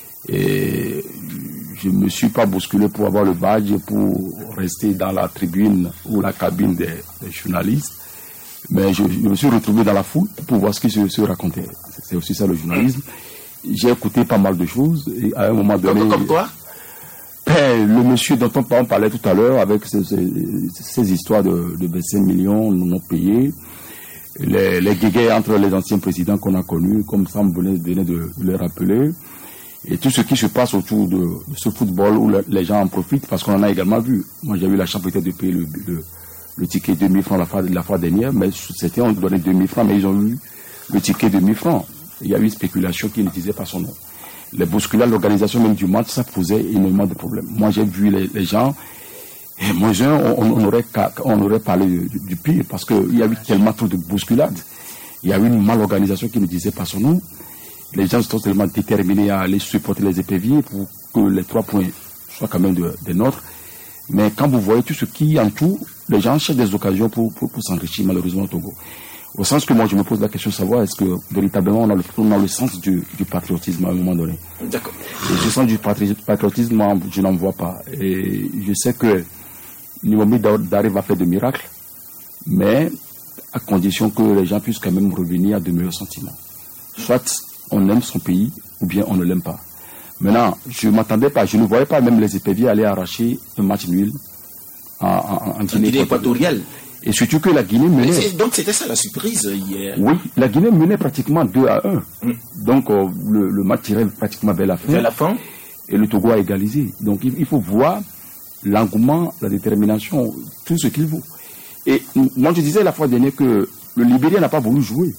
et, je ne me suis pas bousculé pour avoir le badge, pour rester dans la tribune ou la cabine des, des journalistes. Mais je, je me suis retrouvé dans la foule pour voir ce qui se, se racontait. C'est aussi ça le journalisme. J'ai écouté pas mal de choses. Et à un moment donné... Comme, comme quoi ben, le monsieur dont on parlait tout à l'heure, avec ces, ces, ces histoires de, de vingt-cinq millions non payés, les, les guégués entre les anciens présidents qu'on a connus, comme ça me venait, venait de le rappeler, et tout ce qui se passe autour de, de ce football où le, les gens en profitent, parce qu'on en a également vu. Moi, j'ai eu la chance peut-être de payer le, le, le ticket de deux mille francs la fois, la fois dernière, mais c'était on donnait deux mille francs, mais ils ont eu le ticket de deux mille francs. Il y a eu une spéculation qui ne disait pas son nom. Les bousculades, l'organisation même du match, ça posait énormément de problèmes. Moi, j'ai vu les, les gens, et moi, on, on, aurait, on aurait parlé du, du pire, parce qu'il y a eu tellement trop de bousculades. Il y a eu une mal-organisation qui ne disait pas son nom. Les gens sont tellement déterminés à aller supporter les éperviers pour que les trois points soient quand même des de nôtres. Mais quand vous voyez tout ce qui entoure, les gens cherchent des occasions pour, pour, pour s'enrichir, malheureusement, au Togo. Au sens que moi, je me pose la question de savoir est-ce que véritablement on a le, on a le sens du, du patriotisme à un moment donné. D'accord. Et ce sens du patriotisme, moi, je n'en vois pas. Et je sais que Nibombé Daré va faire de miracles, mais à condition que les gens puissent quand même revenir à de meilleurs sentiments. Soit on aime son pays, ou bien on ne l'aime pas. Maintenant, je ne m'attendais pas, je ne voyais pas même les éperviers aller arracher un match nul en, en, en Guinée, Guinée équatoriale. Et surtout que la Guinée menait... Donc c'était ça la surprise hier. Oui, la Guinée menait pratiquement deux à un. Mm. Donc euh, le, le match tirait pratiquement vers la fin. Vers la fin. Et le Togo a égalisé. Donc il, il faut voir l'engouement, la détermination, tout ce qu'il vaut. Et moi je disais la fois dernière que le Libérien n'a pas voulu jouer.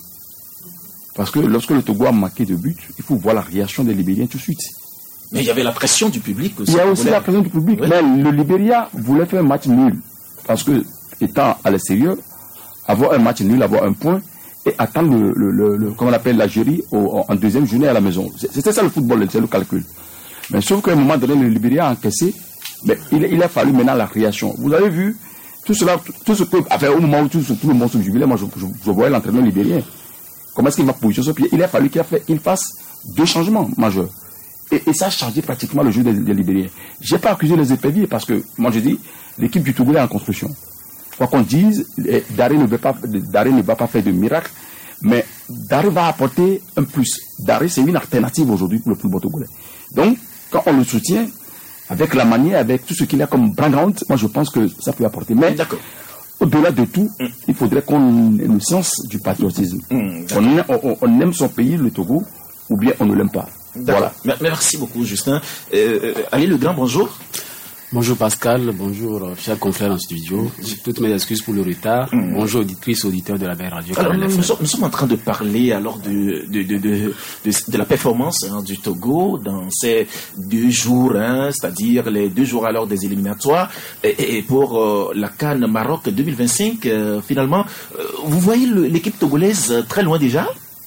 Parce que lorsque le Togo a marqué de but, il faut voir la réaction des Libériens tout de suite. Mais il y avait la pression du public aussi. Il y a aussi la pression du public. Oui. Mais le Libéria voulait faire un match nul. Parce que étant à l'extérieur, avoir un match nul, avoir un point, et attendre le, le, le, le comment on appelle la jury au, en deuxième journée à la maison. C'était ça le football, c'est le calcul. Mais sauf qu'à un moment donné, le Libéria a encaissé, mais il, il a fallu maintenant la réaction. Vous avez vu, tout cela, tout ce que, enfin, au moment où tout, tout le monde se jubilait, moi je, je, je voyais l'entraîneur libérien. Comment est-ce qu'il m'a positionné sur pied? Il a fallu qu'il fait, il fasse deux changements majeurs. Et, et ça a changé pratiquement le jeu des, des Libériens. Je n'ai pas accusé les éperviers parce que, moi je dis, l'équipe du Togo est en construction. Quoi qu'on dise, Daré ne, ne va pas faire de miracle, mais Daré va apporter un plus. Daré, c'est une alternative aujourd'hui pour le football togolais. Donc, quand on le soutient, avec la manière, avec tout ce qu'il a comme background, moi je pense que ça peut apporter. Mais au-delà de tout, mm. il faudrait qu'on ait le sens du patriotisme. Mm, on, aime, on, on aime son pays, le Togo, ou bien on ne l'aime pas. Voilà. Merci beaucoup, Justin. Euh, allez, le grand bonjour. Bonjour Pascal, bonjour chers confrères en studio. Toutes mes excuses pour le retard. Mmh. Bonjour auditrices, auditeurs de la belle radio. Alors, nous, nous, sommes, nous sommes en train de parler alors de, de, de, de, de, de la performance hein, du Togo dans ces deux jours, hein, c'est-à-dire les deux jours alors des éliminatoires. Et, et pour euh, la CAN Maroc deux mille vingt-cinq, euh, finalement, euh, vous voyez l'équipe togolaise très loin déjà?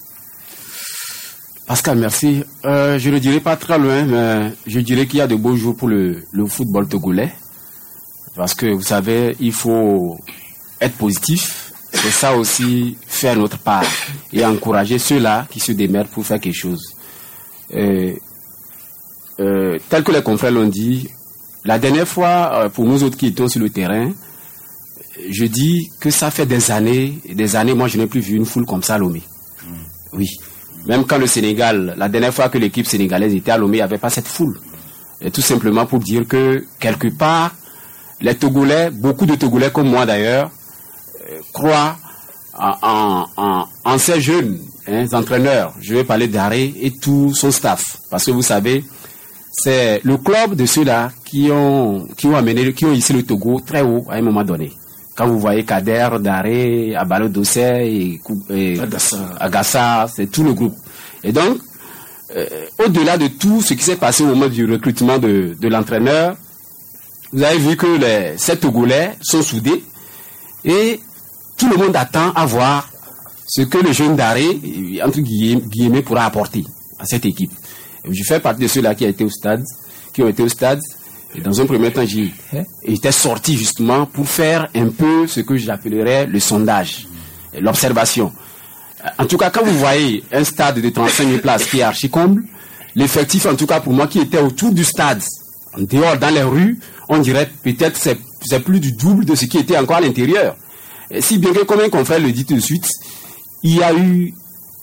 Pascal, merci. Euh, je ne dirais pas très loin, mais je dirais qu'il y a de beaux jours pour le, le football togolais. Parce que, vous savez, il faut être positif. Et ça aussi, faire notre part. Et encourager ceux-là qui se démerdent pour faire quelque chose. Euh, euh, tel que les confrères l'ont dit, la dernière fois, pour nous autres qui étions sur le terrain, je dis que ça fait des années, des années, moi je n'ai plus vu une foule comme ça à Lomé. Oui. Même quand le Sénégal, la dernière fois que l'équipe sénégalaise était à Lomé, il n'y avait pas cette foule. Et tout simplement pour dire que, quelque part, les Togolais, beaucoup de Togolais comme moi d'ailleurs, euh, croient en, en, en, en ces jeunes hein, entraîneurs. Je vais parler d'Arré et tout son staff. Parce que vous savez, c'est le club de ceux-là qui ont, qui ont amené, qui ont hissé le Togo très haut à un moment donné. Quand vous voyez Kader, Daré, Abalo Dossé et, et Agassa, c'est tout le groupe. Et donc, euh, au-delà de tout ce qui s'est passé au moment du recrutement de, de l'entraîneur, vous avez vu que les sept Togolais sont soudés et tout le monde attend à voir ce que le jeune Daré, entre guillemets, pourra apporter à cette équipe. Je fais partie de ceux-là qui ont été au stade, qui ont été au stade. Et dans un premier temps, j'étais sorti justement pour faire un peu ce que j'appellerais le sondage, l'observation. En tout cas, quand vous voyez un stade de trente-cinq mille places qui est archi comble, l'effectif, en tout cas pour moi, qui était autour du stade, en dehors, dans les rues, on dirait peut-être c'est c'est plus du double de ce qui était encore à l'intérieur. Et si bien que, comme un confrère le dit tout de suite, il y a eu,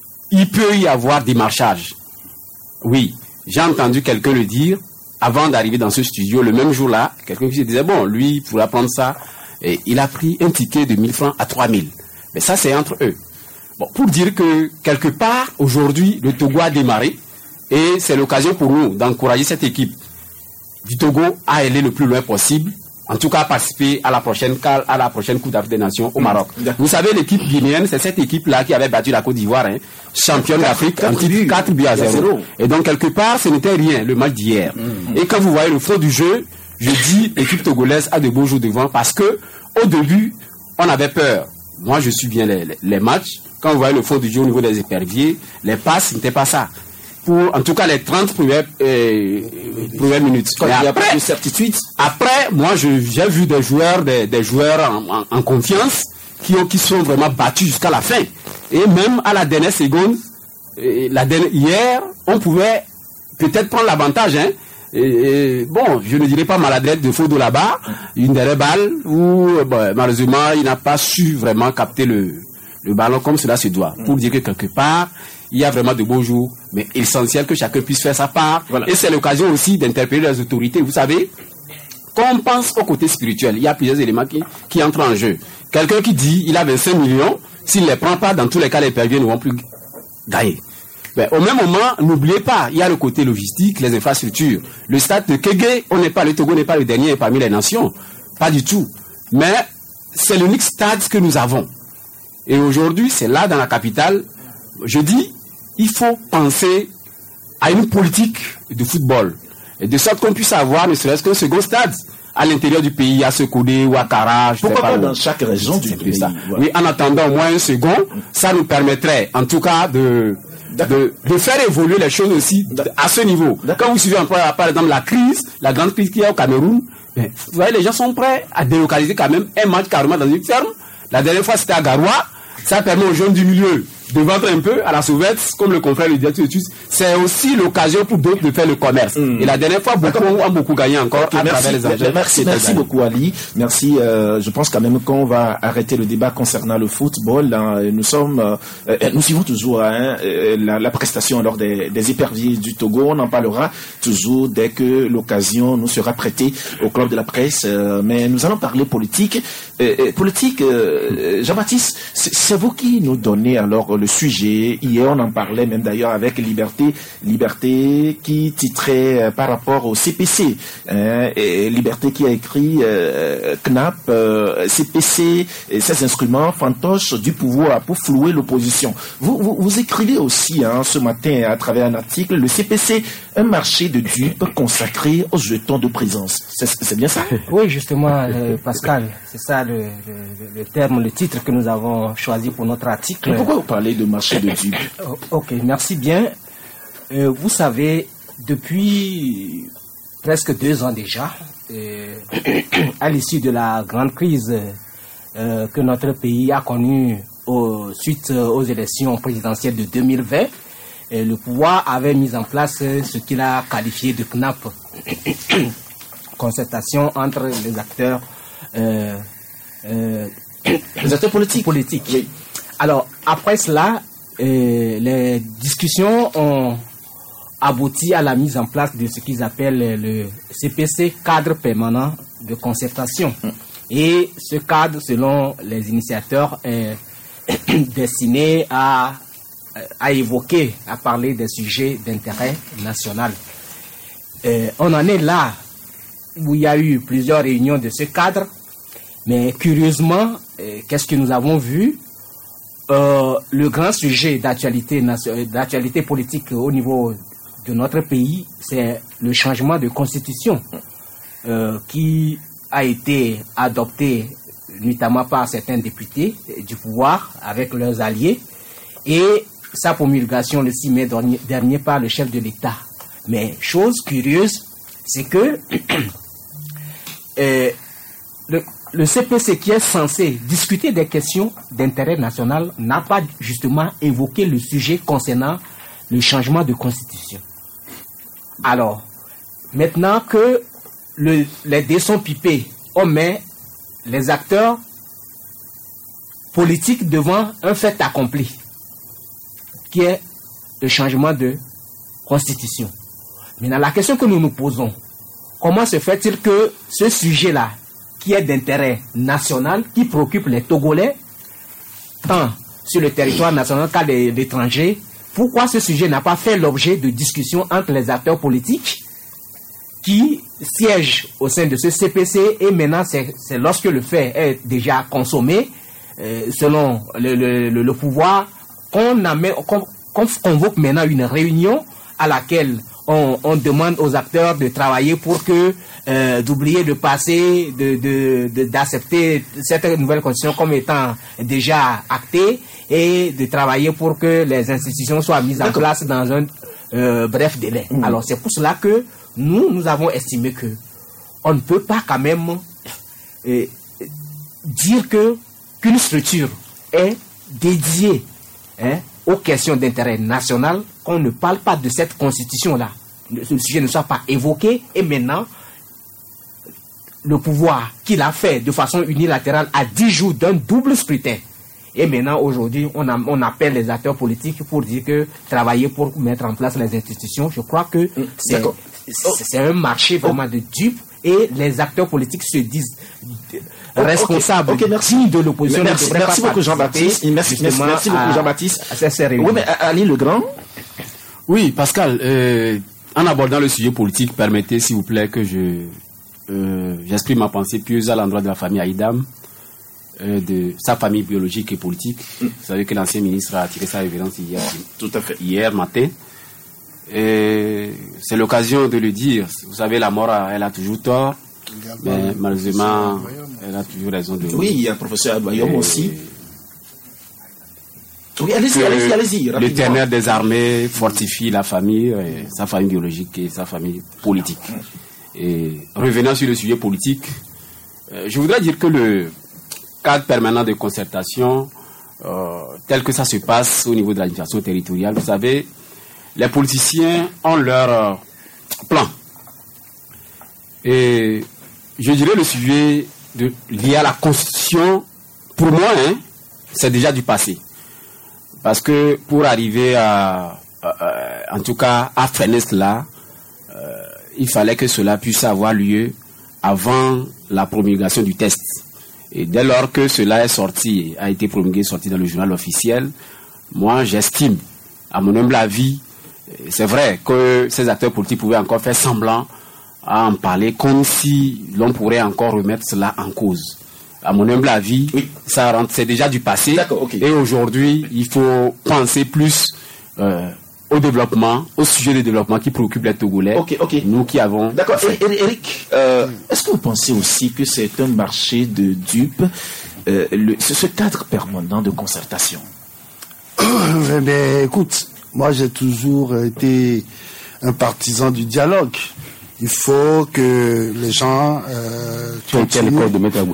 il peut y avoir des marchages. Oui, j'ai entendu quelqu'un le dire avant d'arriver dans ce studio, le même jour-là, quelqu'un qui se disait, bon, lui, il pourra prendre ça, et il a pris un ticket de mille francs à trois mille. Mais ça, c'est entre eux. Bon, pour dire que, quelque part, aujourd'hui, le Togo a démarré, et c'est l'occasion pour nous d'encourager cette équipe du Togo à aller le plus loin possible, en tout cas à participer à la prochaine à la prochaine Coupe d'Afrique des Nations au Maroc. Mmh. Vous savez, l'équipe guinéenne, c'est cette équipe-là qui avait battu la Côte d'Ivoire, hein, championne d'Afrique, en titre quatre buts à zéro. Et donc, quelque part, ce n'était rien, le match d'hier. Mmh. Et quand vous voyez le fond du jeu, je dis, l'équipe togolaise a de beaux jours devant, parce que, au début, on avait peur. Moi, je suis bien les, les, les matchs. Quand vous voyez le fond du jeu au niveau des éperviers, les passes, ce n'était pas ça. Pour, en tout cas, les trente premières, euh, premières minutes. Quand il n'y a pas de certitude. Après, moi, j'ai vu des joueurs, des, des joueurs en, en, en confiance qui ont, qui sont vraiment battus jusqu'à la fin. Et même à la dernière seconde, euh, la dernière, hier, on pouvait peut-être prendre l'avantage, hein. Et, et, bon, je ne dirais pas maladresse de Fodo là-bas, une dernière balle où, bon, malheureusement, il n'a pas su vraiment capter le, le ballon comme cela se doit. Pour dire que quelque part, il y a vraiment de beaux jours, mais essentiel que chacun puisse faire sa part. Voilà. Et c'est l'occasion aussi d'interpeller les autorités. Vous savez, quand on pense au côté spirituel, il y a plusieurs éléments qui, qui entrent en jeu. Quelqu'un qui dit il a vingt-cinq millions, s'il ne les prend pas, dans tous les cas, les perdants ne vont plus gagner. Mais au même moment, n'oubliez pas, il y a le côté logistique, les infrastructures. Le stade de Kégué, on n'est pas, le Togo n'est pas le dernier parmi les nations. Pas du tout. Mais c'est l'unique stade que nous avons. Et aujourd'hui, c'est là, dans la capitale, je dis, il faut penser à une politique de football. Et de sorte qu'on puisse avoir, ne serait-ce qu'un second stade à l'intérieur du pays, à Sekoudé ou à Kara. Pourquoi pas dans chaque région du pays? Ça. Voilà. Oui, en attendant au moins un second, ça nous permettrait, en tout cas, de, de, de faire évoluer les choses aussi à ce niveau. Quand vous suivez, par exemple, la crise, la grande crise qu'il y a au Cameroun, mais, vous voyez, les gens sont prêts à délocaliser quand même un match carrément dans une ferme. La dernière fois, c'était à Garoua. Ça permet aux jeunes du milieu de vendre un peu à la sauvette, comme le confrère le dit tout de suite. C'est aussi l'occasion pour d'autres de faire le commerce. Mmh. Et la dernière fois, beaucoup ont beaucoup gagné encore okay, à merci, travers les engins. Merci, merci beaucoup Ali. Merci. Euh, je pense quand même qu'on va arrêter le débat concernant le football. Hein. Nous sommes, euh, nous suivons toujours hein, la, la prestation lors des, des éperviers du Togo. On en parlera toujours dès que l'occasion nous sera prêtée au club de la presse. Euh, mais nous allons parler politique. Euh, politique, euh, Jean-Baptiste, c'est vous qui nous donnez alors le sujet. Hier, on en parlait même d'ailleurs avec Liberté, Liberté qui titrait euh, par rapport au C P C. Hein, et Liberté qui a écrit euh, C N A P, euh, C P C, et ces instruments fantoches du pouvoir pour flouer l'opposition. Vous, vous, vous écrivez aussi hein, ce matin à travers un article, le C P C, un marché de dupes consacré aux jetons de présence. C'est bien ça? Oui, justement, euh, Pascal, c'est ça le, le, le terme, le titre que nous avons choisi pour notre article. Mais pourquoi vous parlez de marché de dupes? Ok, merci bien. Euh, vous savez, depuis presque deux ans déjà, euh, à l'issue de la grande crise euh, que notre pays a connue au, suite aux élections présidentielles de deux mille vingt, euh, le pouvoir avait mis en place ce qu'il a qualifié de C N A P, concertation entre les acteurs, euh, euh, les acteurs politiques. politiques. Oui. Alors, après cela, euh, les discussions ont abouti à la mise en place de ce qu'ils appellent le C P C, cadre permanent de concertation. Mmh. Et ce cadre, selon les initiateurs, est destiné à, à évoquer, à parler des sujets d'intérêt national. Euh, on en est là où il y a eu plusieurs réunions de ce cadre, mais curieusement, euh, qu'est-ce que nous avons vu? Euh, le grand sujet d'actualité d'actualité politique au niveau de notre pays, c'est le changement de constitution euh, qui a été adopté notamment par certains députés du pouvoir avec leurs alliés et sa promulgation le six mai dernier, dernier par le chef de l'État. Mais chose curieuse, c'est que euh, le, le C P C qui est censé discuter des questions d'intérêt national n'a pas justement évoqué le sujet concernant le changement de constitution. Alors, maintenant que le, les dés sont pipés, on met les acteurs politiques devant un fait accompli, qui est le changement de constitution. Maintenant, la question que nous nous posons, comment se fait-il que ce sujet-là, qui est d'intérêt national, qui préoccupe les Togolais, tant sur le territoire national qu'à l'étranger, pourquoi ce sujet n'a pas fait l'objet de discussions entre les acteurs politiques qui siègent au sein de ce C P C, et maintenant c'est lorsque le fait est déjà consommé, euh, selon le, le, le, le pouvoir, qu'on qu'on qu'on convoque maintenant une réunion à laquelle on, on demande aux acteurs de travailler pour que euh, d'oublier de passer, de, de, de, d'accepter cette nouvelle constitution comme étant déjà actée, et de travailler pour que les institutions soient mises en place dans un euh, bref délai. Mmh. Alors c'est pour cela que nous, nous avons estimé que on ne peut pas quand même euh, dire que qu'une structure est dédiée hein, aux questions d'intérêt national, qu'on ne parle pas de cette constitution-là. Le, le sujet ne soit pas évoqué, et maintenant, le pouvoir qu'il a fait de façon unilatérale à dix jours d'un double scrutin. Et maintenant, aujourd'hui, on, a, on appelle les acteurs politiques pour dire que travailler pour mettre en place les institutions, je crois que c'est c'est un marché vraiment de dupes, et les acteurs politiques se disent responsables okay, okay, merci. de l'opposition. Merci, merci beaucoup Jean-Baptiste. Merci, merci, merci beaucoup Jean-Baptiste. Oui, mais Ali Legrand. Oui, Pascal, euh, en abordant le sujet politique, permettez s'il vous plaît que je euh, j'exprime ma pensée pieuse à l'endroit de la famille Aïdam, euh, de sa famille biologique et politique. Mm. Vous savez que l'ancien ministre a tiré sa révérence hier, tout à fait, hier matin. C'est l'occasion de le dire. Vous savez, la mort, a, elle a toujours tort, mais malheureusement, elle a toujours raison de... Oui, il y a le professeur Abayom aussi. Oui, allez-y, allez-y, allez-y. L'éternel des armées fortifie la famille, et sa famille biologique et sa famille politique. Et revenant sur le sujet politique, euh, je voudrais dire que le cadre permanent de concertation, euh, tel que ça se passe au niveau de l'administration territoriale, vous savez, les politiciens ont leur euh, plan. Et je dirais le sujet de, lié à la Constitution, pour moi, hein, c'est déjà du passé. Parce que pour arriver à, euh, en tout cas, à freiner cela, euh, il fallait que cela puisse avoir lieu avant la promulgation du test. Et dès lors que cela est sorti, a été promulgué, sorti dans le journal officiel, moi j'estime, à mon humble avis, c'est vrai que ces acteurs politiques pouvaient encore faire semblant à en parler comme si l'on pourrait encore remettre cela en cause. À mon humble avis, oui. ça rentre, c'est déjà du passé. Okay. Et aujourd'hui, il faut penser plus euh, au développement, au sujet de développement qui préoccupe les Togolais. Okay, okay. Nous qui avons... D'accord. Eric, euh, est-ce que vous pensez aussi que c'est un marché de dupes, euh, le, ce cadre permanent de concertation? Eh bien, écoute, moi j'ai toujours été un partisan du dialogue. Il faut que les gens euh, continuent... de mettre à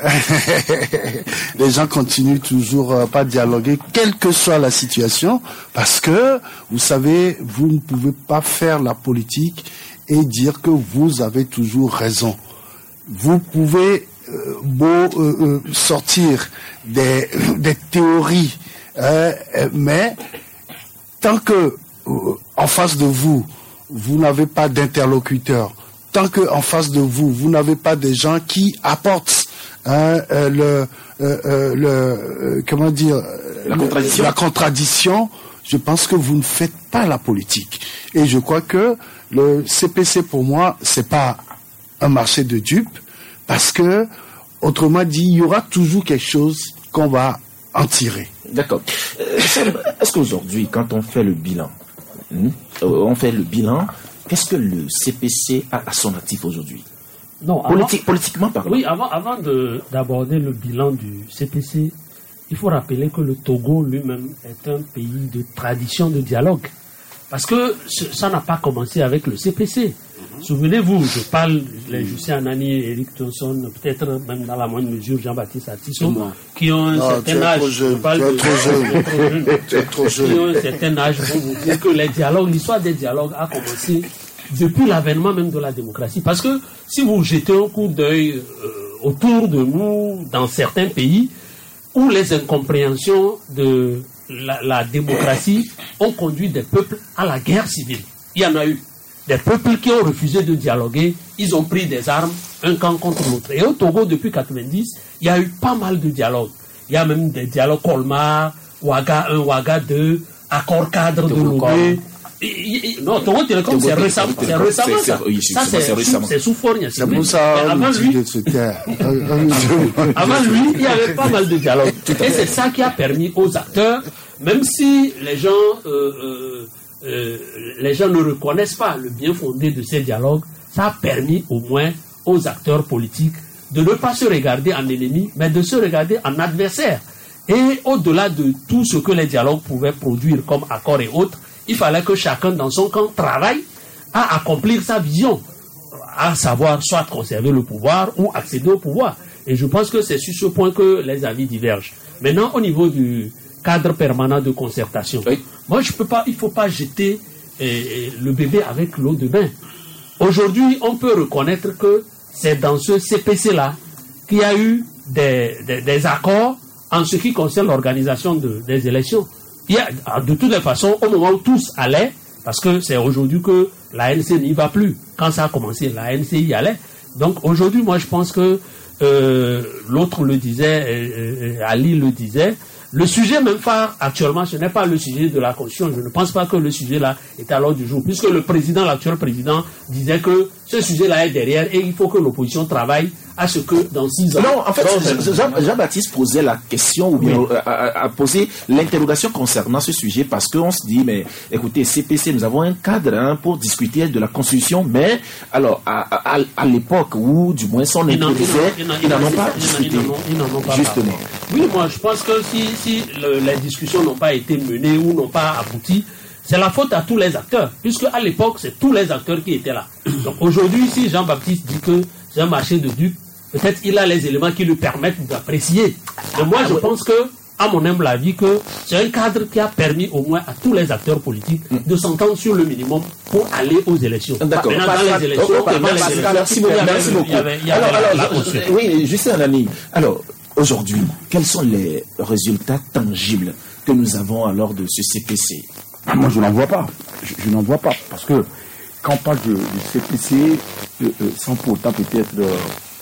les gens continuent toujours euh, pas dialoguer, quelle que soit la situation, parce que, vous savez, vous ne pouvez pas faire la politique et dire que vous avez toujours raison. Vous pouvez euh, beau euh, euh, sortir des, des théories, euh, mais tant que euh, en face de vous, vous n'avez pas d'interlocuteur, tant que en face de vous, vous n'avez pas des gens qui apportent hein, euh, le, euh, euh, le euh, comment dire la contradiction. la contradiction, je pense que vous ne faites pas la politique. Et je crois que le C P C pour moi, c'est pas un marché de dupes, parce que autrement dit, il y aura toujours quelque chose qu'on va en tirer. D'accord. Euh, Est-ce qu'aujourd'hui, quand on fait le bilan, on fait le bilan, qu'est-ce que le C P C a à son actif aujourd'hui? Non, Politique, Politiquement parlant. Oui, avant, avant d'aborder le bilan du C P C, il faut rappeler que le Togo lui-même est un pays de tradition de dialogue. Parce que ça n'a pas commencé avec le C P C. Souvenez-vous, je parle, les Justin Anani et Eric Johnson, peut-être même dans la moindre mesure Jean-Baptiste Atisso, qui ont un non, certain âge. Je parle de trop jeune. Tu es trop jeune. Qui ont un certain âge pour vous dire que les dialogues, l'histoire des dialogues a commencé depuis l'avènement même de la démocratie. Parce que si vous jetez un coup d'œil euh, autour de nous, dans certains pays, où les incompréhensions de la, la démocratie ont conduit des peuples à la guerre civile. Il y en a eu. Des peuples qui ont refusé de dialoguer, ils ont pris des armes, un camp contre l'autre. Et au Togo, depuis quatre-vingt-dix, il y a eu pas mal de dialogues. Il y a même des dialogues Colmar, Ouaga un, Ouaga deux, accord cadre de Lomé. Non, Togo Télécom, c'est récemment. C'est récemment, ça. Ça, c'est sous Fornia. C'est pour ça avant lui, avant lui, il y avait pas mal de dialogues. Et c'est ça qui a permis aux acteurs, même si les gens... Euh, euh, Euh, les gens ne reconnaissent pas le bien fondé de ces dialogues, ça a permis au moins aux acteurs politiques de ne pas se regarder en ennemi, mais de se regarder en adversaire. Et au-delà de tout ce que les dialogues pouvaient produire comme accords et autres, il fallait que chacun dans son camp travaille à accomplir sa vision, à savoir soit conserver le pouvoir ou accéder au pouvoir. Et je pense que c'est sur ce point que les avis divergent. Maintenant, au niveau du cadre permanent de concertation. Oui. Moi, je peux pas, il ne faut pas jeter eh, le bébé avec l'eau de bain. Aujourd'hui, on peut reconnaître que c'est dans ce C P C-là qu'il y a eu des, des, des accords en ce qui concerne l'organisation de, des élections. Il y a, de toutes les façons, au moment où tous allaient, parce que c'est aujourd'hui que la N C n'y va plus. Quand ça a commencé, la N C y allait. Donc aujourd'hui, moi, je pense que euh, l'autre le disait, euh, euh, Ali le disait, le sujet même phare actuellement, ce n'est pas le sujet de la Constitution. Je ne pense pas que le sujet là est à l'ordre du jour, puisque le président, l'actuel président, disait que ce sujet-là est derrière et il faut que l'opposition travaille à ce que dans six ans... Non, en fait, Jean, Jean-Baptiste posait la question, ou bien oui. a, a posé l'interrogation concernant ce sujet, parce qu'on se dit, mais écoutez, C P C, nous avons un cadre hein, pour discuter de la Constitution, mais alors, à, à, à l'époque où, du moins, son introduisait, ils n'en ont pas discuté. Ils n'en ont pas Justement. Oui, moi, je pense que si, si le, les discussions n'ont pas été menées ou n'ont pas abouti, c'est la faute à tous les acteurs, puisque à l'époque, c'est tous les acteurs qui étaient là. Donc aujourd'hui, si Jean-Baptiste dit que c'est un marché de dupes, peut-être il a les éléments qui lui permettent d'apprécier. Mais moi, je pense que, à mon humble avis, que c'est un cadre qui a permis au moins à tous les acteurs politiques de s'entendre sur le minimum pour aller aux élections. D'accord. Maintenant, dans les élections, okay, okay, merci, les merci, élections merci beaucoup. Il y avait, il y avait alors, la, alors, la oui, juste un ami. Alors, aujourd'hui, quels sont les résultats tangibles que nous avons alors de ce C P C? Moi, je n'en vois pas. Je, je n'en vois pas. Parce que quand on parle du C P C, euh, euh, sans pour autant peut-être euh,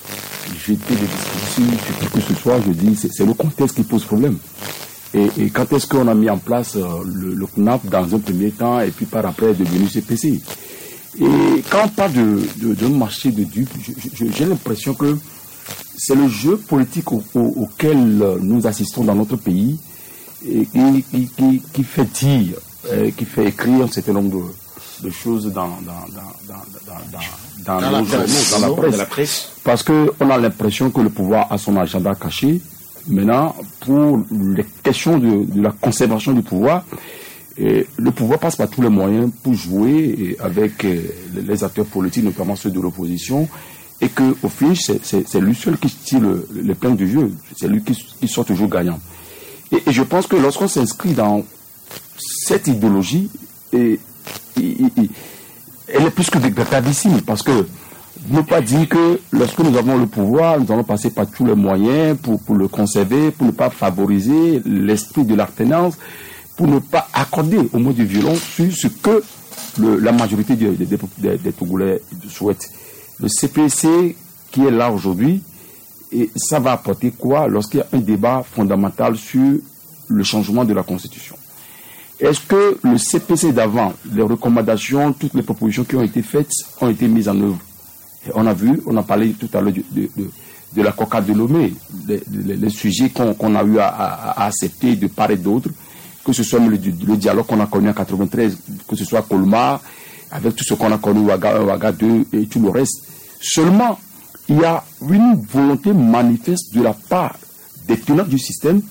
jeter des discussions sur tout que ce soit, je dis, c'est, c'est le contexte qui pose problème. Et, et quand est-ce qu'on a mis en place euh, le, le C N A P dans un premier temps, et puis par après est devenu C P C? Et quand on parle de, de, de marché de dupes, je, je, j'ai l'impression que c'est le jeu politique au, au, auquel nous assistons dans notre pays, et qui, qui, qui, qui fait dire, euh, qui fait écrire un certain nombre de, de choses dans, dans, dans, dans, dans, dans, dans, nos journaux, dans, la presse. dans la presse. Parce qu'on a l'impression que le pouvoir a son agenda caché. Maintenant, pour les questions de, de la conservation du pouvoir, et le pouvoir passe par tous les moyens pour jouer avec les acteurs politiques, notamment ceux de l'opposition, et qu'au finish, c'est, c'est, c'est lui seul qui tire le, les plans du jeu. C'est lui qui, qui sort toujours gagnant. Et, et je pense que lorsqu'on s'inscrit dans cette idéologie, et, et, et, elle est plus que dégradissime, parce que ne pas dire que lorsque nous avons le pouvoir, nous allons passer par tous les moyens pour, pour le conserver, pour ne pas favoriser l'esprit de l'alternance, pour ne pas accorder au mot de violence sur ce que le, la majorité des, des, des, des Togolais souhaitent. Le C P C qui est là aujourd'hui, et ça va apporter quoi lorsqu'il y a un débat fondamental sur le changement de la Constitution? Est-ce que le C P C d'avant, les recommandations, toutes les propositions qui ont été faites ont été mises en œuvre? Et on a vu, on a parlé tout à l'heure de, de, de, de la cocarde de Lomé, les, les, les sujets qu'on, qu'on a eu à, à, à accepter de part et d'autre, que ce soit le, le dialogue qu'on a connu en quatre-vingt-treize, que ce soit Colmar, avec tout ce qu'on a connu, Ouaga un, Ouaga deux et tout le reste. Seulement, il y a une volonté manifeste de la part des tenants du système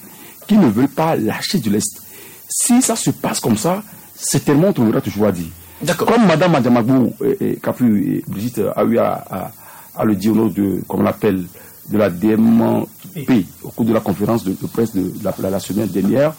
qui ne veulent pas lâcher de l'Est. Si ça se passe comme ça, c'est tellement on trouvera toujours à dire. D'accord. Comme Madame Adjamagou et Capu et Brigitte a eu à, à, à le dire au nom de, comme on l'appelle, de la D M P au cours de la conférence de, de presse de, de, la, de la semaine dernière,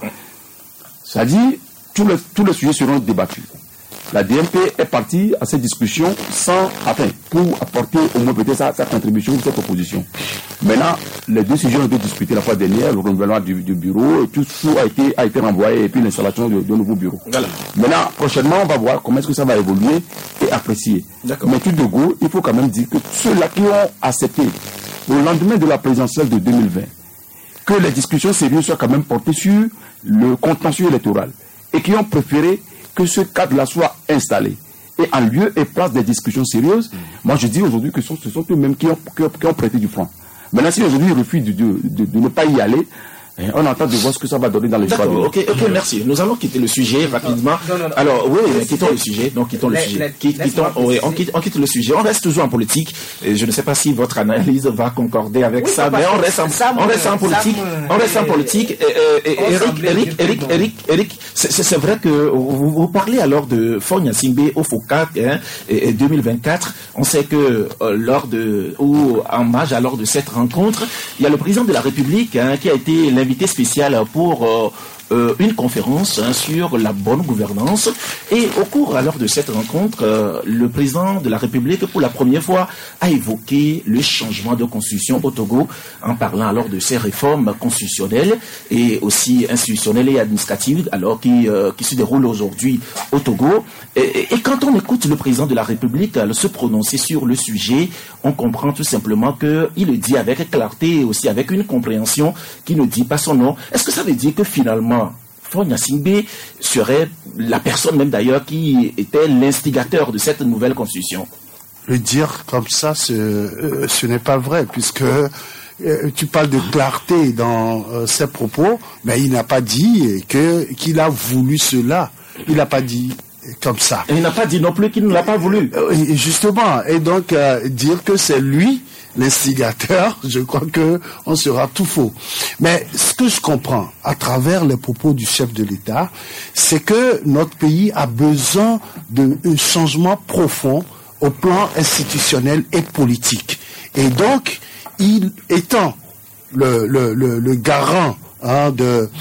ça dit tous les, tous les sujets seront débattus. La D M P est partie à cette discussion sans, enfin, pour apporter au moins peut-être sa, sa contribution ou sa proposition. Maintenant, les deux sujets ont été discutés la fois dernière, le renouvellement du, du bureau, et tout, tout a été, a été renvoyé, et puis l'installation de, de nouveaux bureaux. Voilà. Maintenant, prochainement, on va voir comment est-ce que ça va évoluer et apprécier. Mais tout de go, il faut quand même dire que ceux-là qui ont accepté, au lendemain de la présidentielle de deux mille vingt, que les discussions sérieuses soient quand même portées sur le contentieux électoral, et qui ont préféré que ce cadre-là soit installé. Et en lieu et place des discussions sérieuses, mmh. moi je dis aujourd'hui que ce sont, ce sont eux-mêmes qui ont, qui, ont, qui ont prêté du franc. Maintenant, si aujourd'hui ils refusent de, de, de, de ne pas y aller, on entend de voir ce que ça va donner dans les D'accord, ok, ok, merci. Nous allons quitter le sujet rapidement. Non, non, non. Alors, oui, oui, quittons le sujet. Donc, quittons le les, sujet. Les, quittons, oui, on, quitte, on quitte le sujet. On reste toujours en politique. Et je ne sais pas si votre analyse va concorder avec oui, ça, mais on reste en, ça, on reste en politique. Ça, on reste en politique. Et, et, et, Eric, Eric, Eric, Eric, Eric, c'est vrai que vous, vous parlez alors de Faure Gnassingbé au FOCAC, hein, et, et deux mille vingt-quatre. On sait que euh, lors de, ou en marge alors de cette rencontre, il y a le président de la République, hein, qui a été l'invité spécial pour euh, euh, une conférence hein, sur la bonne gouvernance. Et au cours alors de cette rencontre, euh, le président de la République, pour la première fois, a évoqué le changement de constitution au Togo, en parlant alors de ces réformes constitutionnelles et aussi institutionnelles et administratives, alors qui, euh, qui se déroulent aujourd'hui au Togo. Et, et, et quand on écoute le président de la République euh, se prononcer sur le sujet, on comprend tout simplement qu'il le dit avec clarté et aussi avec une compréhension qui ne dit pas son nom. Est-ce que ça veut dire que finalement, Faure Gnassingbé serait la personne même d'ailleurs qui était l'instigateur de cette nouvelle constitution? Le dire comme ça, ce, euh, ce n'est pas vrai, puisque euh, tu parles de clarté dans euh, ses propos, mais il n'a pas dit que qu'il a voulu cela. Il n'a pas dit comme ça. Et il n'a pas dit non plus qu'il ne l'a pas voulu. Et justement, et donc euh, dire que c'est lui l'instigateur, je crois que on sera tout faux. Mais ce que je comprends à travers les propos du chef de l'État, c'est que notre pays a besoin d'un changement profond au plan institutionnel et politique. Et donc, il étant le, le, le, le garant hein, de,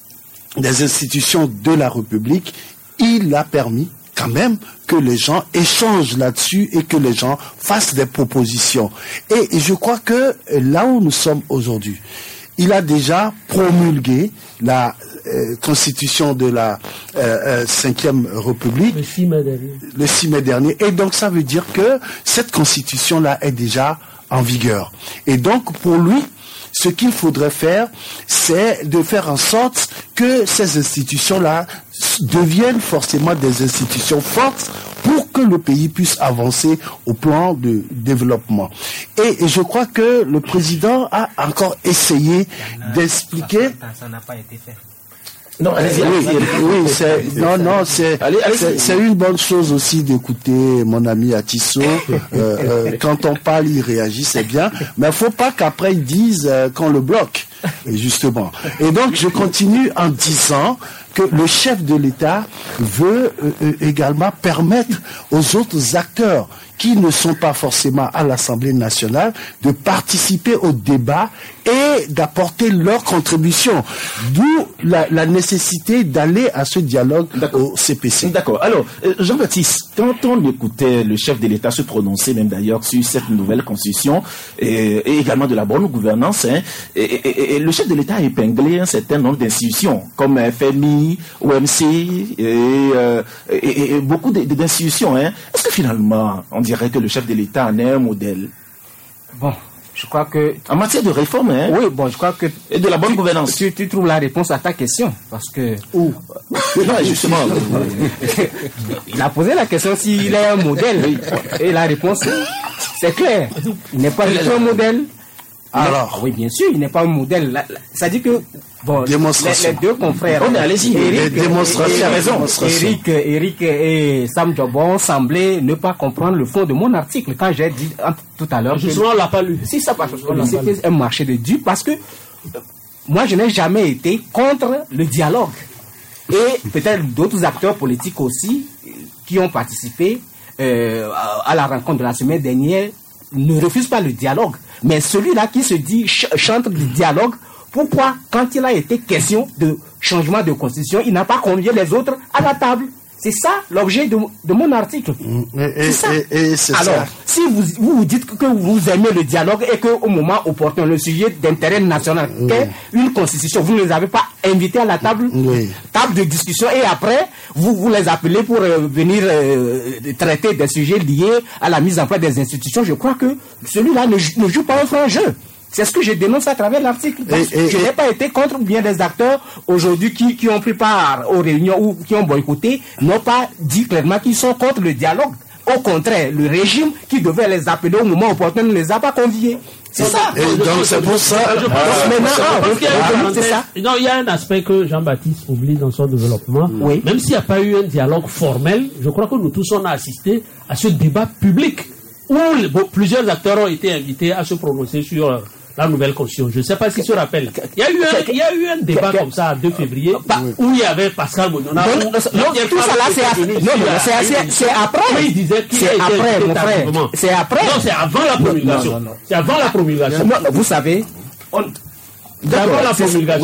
des institutions de la République, il a permis quand même que les gens échangent là-dessus et que les gens fassent des propositions. Et, et je crois que là où nous sommes aujourd'hui, il a déjà promulgué la euh, constitution de la euh, euh, cinquième République le six mai dernier. le six mai dernier. Et donc ça veut dire que cette constitution-là est déjà en vigueur. Et donc pour lui, ce qu'il faudrait faire, c'est de faire en sorte que ces institutions-là deviennent forcément des institutions fortes pour que le pays puisse avancer au plan de développement. Et, et je crois que le président a encore essayé d'expliquer... Ça n'a pas été fait. Non, allez-y, oui, oui, c'est, non, non, c'est, c'est une bonne chose aussi d'écouter mon ami Atisso. Euh, euh, quand on parle, il réagit, c'est bien. Mais il faut pas qu'après ils disent euh, qu'on le bloque, justement. Et donc, je continue en disant que le chef de l'État veut euh, également permettre aux autres acteurs qui ne sont pas forcément à l'Assemblée nationale de participer au débat et d'apporter leur contribution. D'où la, la nécessité d'aller à ce dialogue au C P C. D'accord. Alors, euh, Jean-Baptiste, quand on écoutait le chef de l'État se prononcer même d'ailleurs sur cette nouvelle constitution et, et également de la bonne gouvernance, hein, et, et, et le chef de l'État a épinglé un certain nombre d'institutions comme F M I, O M C et, euh, et, et beaucoup d'institutions. Hein. Est-ce que finalement, on dirait que le chef de l'État en est un modèle? Bon, je crois que... En matière de réforme, hein? Oui, bon, je crois que... Et de la bonne tu, gouvernance. Tu, tu trouves la réponse à ta question, parce que... Où? Non, justement. Il a posé la question s'il est un modèle. Et la réponse, c'est clair. Il n'est pas du tout un modèle. Alors, oui, bien sûr, il n'est pas un modèle. Ça dit que bon, les, les deux confrères. On est allez-y. Eric, démonstration. a raison. Eric, Eric et Sam Jobon semblaient ne pas comprendre le fond de mon article quand j'ai dit tout à l'heure. Justement, on l'a pas lu. Si ça passe, c'est un marché de dupes parce que moi, je n'ai jamais été contre le dialogue. Et peut-être d'autres acteurs politiques aussi qui ont participé euh, à la rencontre de la semaine dernière ne refusent pas le dialogue. Mais celui-là qui se dit ch chante du dialogue, pourquoi, quand il a été question de changement de constitution, il n'a pas convié les autres à la table? C'est ça l'objet de, de mon article. C'est ça. Et, et, et Alors, ça. si vous, vous vous dites que vous aimez le dialogue et qu'au moment opportun, le sujet d'intérêt national, oui. qu'est une constitution, vous ne les avez pas invités à la table, oui. table de discussion, et après, vous, vous les appelez pour euh, venir euh, traiter des sujets liés à la mise en place des institutions. Je crois que celui-là ne, ne joue pas un franc jeu. C'est ce que je dénonce à travers l'article. Je n'ai pas été contre bien des acteurs aujourd'hui qui, qui ont pris part aux réunions ou qui ont boycotté, n'ont pas dit clairement qu'ils sont contre le dialogue. Au contraire, le régime qui devait les appeler au moment opportun ne les a pas conviés. C'est ça. Et donc c'est pour ça. Non, il y a un aspect que Jean-Baptiste oublie dans son développement. Oui. Même s'il n'y a pas eu un dialogue formel, je crois que nous tous on a assisté à ce débat public où bon, plusieurs acteurs ont été invités à se prononcer sur euh, la nouvelle constitution. Je ne sais pas s'ils se rappellent. Il y a eu un, il y a eu un débat comme ça, le deux février, où il y avait Pascal Monona. Non, non, tout ça là, c'est après. Il disait qu'il c'est après, mon frère. C'est après. Non, c'est avant la promulgation. C'est avant la promulgation. Vous savez, on... D'abord la promulgation.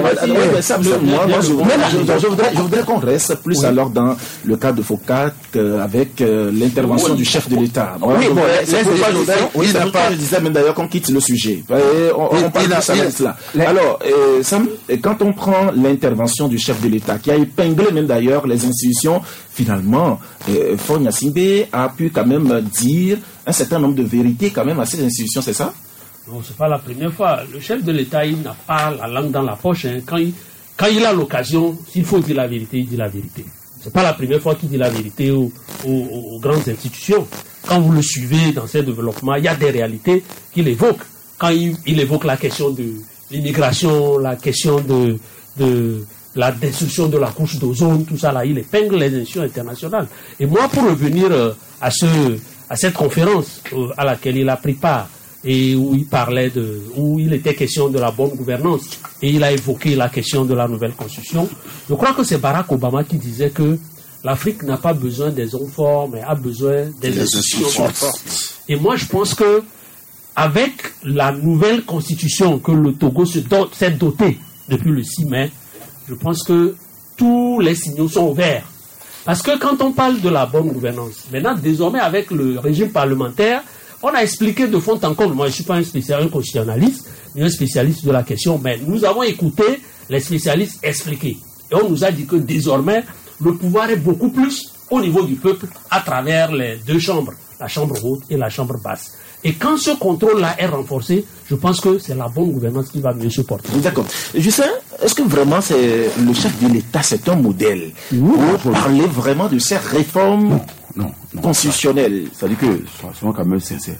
Je voudrais qu'on reste plus oui. alors dans le cas de Foucault euh, avec euh, l'intervention oui. du chef de l'État. Bon, oui, bon, c'est pourquoi je, oui, je, pas... je disais même d'ailleurs qu'on quitte le sujet. Et on, on parle de ça. cela. Alors, euh, Sam, quand on prend l'intervention du chef de l'État, qui a épinglé même d'ailleurs les institutions, finalement, euh, Fogna Simbe a pu quand même dire un certain nombre de vérités quand même à ces institutions, c'est ça? Non, c'est pas la première fois. Le chef de l'État, il n'a pas la langue dans la poche. Hein. Quand, il, quand il a l'occasion, s'il faut dire la vérité, il dit la vérité. C'est pas la première fois qu'il dit la vérité aux, aux, aux grandes institutions. Quand vous le suivez dans ses développements, il y a des réalités qu'il évoque. Quand il, il évoque la question de l'immigration, la question de, de la destruction de la couche d'ozone, tout ça là, il épingle les institutions internationales. Et moi, pour revenir euh, à, ce, à cette conférence euh, à laquelle il a pris part, et où il parlait de, où il était question de la bonne gouvernance, et il a évoqué la question de la nouvelle constitution. Je crois que c'est Barack Obama qui disait que l'Afrique n'a pas besoin des hommes forts, mais a besoin des, des institutions fortes. Et moi, je pense que avec la nouvelle constitution que le Togo se dote, s'est doté depuis le six mai, je pense que tous les signaux sont ouverts. Parce que quand on parle de la bonne gouvernance, maintenant, désormais, avec le régime parlementaire, on a expliqué de fond en comble. Moi, je ne suis pas un spécialiste, un constitutionnaliste, ni un spécialiste de la question, mais nous avons écouté les spécialistes expliquer. Et on nous a dit que désormais, le pouvoir est beaucoup plus au niveau du peuple à travers les deux chambres, la chambre haute et la chambre basse. Et quand ce contrôle-là est renforcé, je pense que c'est la bonne gouvernance qui va mieux se porter. D'accord. Justin, est-ce que vraiment c'est le chef de l'État, c'est un modèle pour parler vraiment de ces réformes non, non, non, constitutionnelles? C'est-à-dire que, soyons quand même sincères,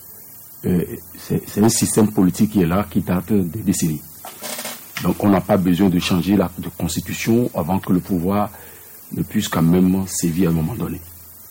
euh, c'est un système politique qui est là, qui date des décennies. Donc on n'a pas besoin de changer la de constitution avant que le pouvoir ne puisse quand même sévir à un moment donné.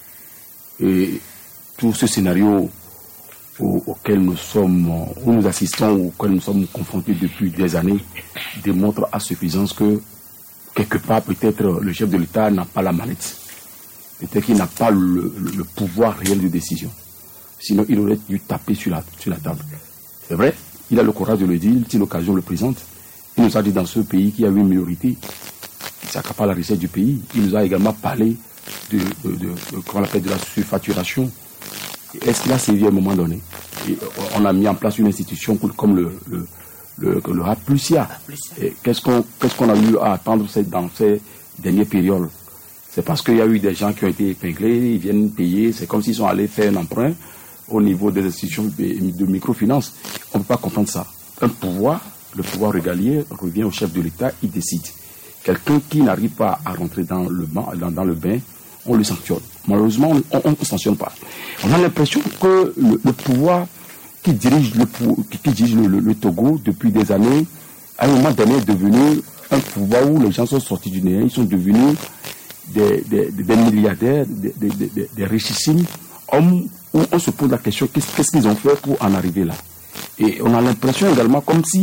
Et tout ce scénario auquel nous sommes, où nous assistons, auquel nous sommes confrontés depuis des années, démontre à suffisance que quelque part peut-être le chef de l'État n'a pas la manette. Peut-être qu'il n'a pas le, le, le pouvoir réel de décision. Sinon il aurait dû taper sur la, sur la table. C'est vrai, il a le courage de le dire, si l'occasion le présente. Il nous a dit dans ce pays qu'il y a une minorité qui s'accapare la richesse du pays. Il nous a également parlé de, de, de, de, comment on appelle, de la surfacturation. Est-ce qu'il a servi à un moment donné? Et on a mis en place une institution comme le, le, le, le Raplucia. Qu'est-ce qu'on qu'est-ce qu'on a eu à attendre dans ces dernières périodes? C'est parce qu'il y a eu des gens qui ont été épinglés, ils viennent payer, c'est comme s'ils sont allés faire un emprunt au niveau des institutions de microfinance. On ne peut pas comprendre ça. Un pouvoir, le pouvoir régalien, revient au chef de l'État, il décide. Quelqu'un qui n'arrive pas à rentrer dans le bain, dans, dans le bain, on le sanctionne. Malheureusement, on ne sanctionne pas. On a l'impression que le, le pouvoir qui dirige, le, qui dirige le, le, le Togo depuis des années, à un moment donné, est devenu un pouvoir où les gens sont sortis du néant, ils sont devenus des, des, des milliardaires, des, des, des, des richissimes hommes, où on se pose la question, qu'est-ce qu'ils ont fait pour en arriver là? Et on a l'impression également comme si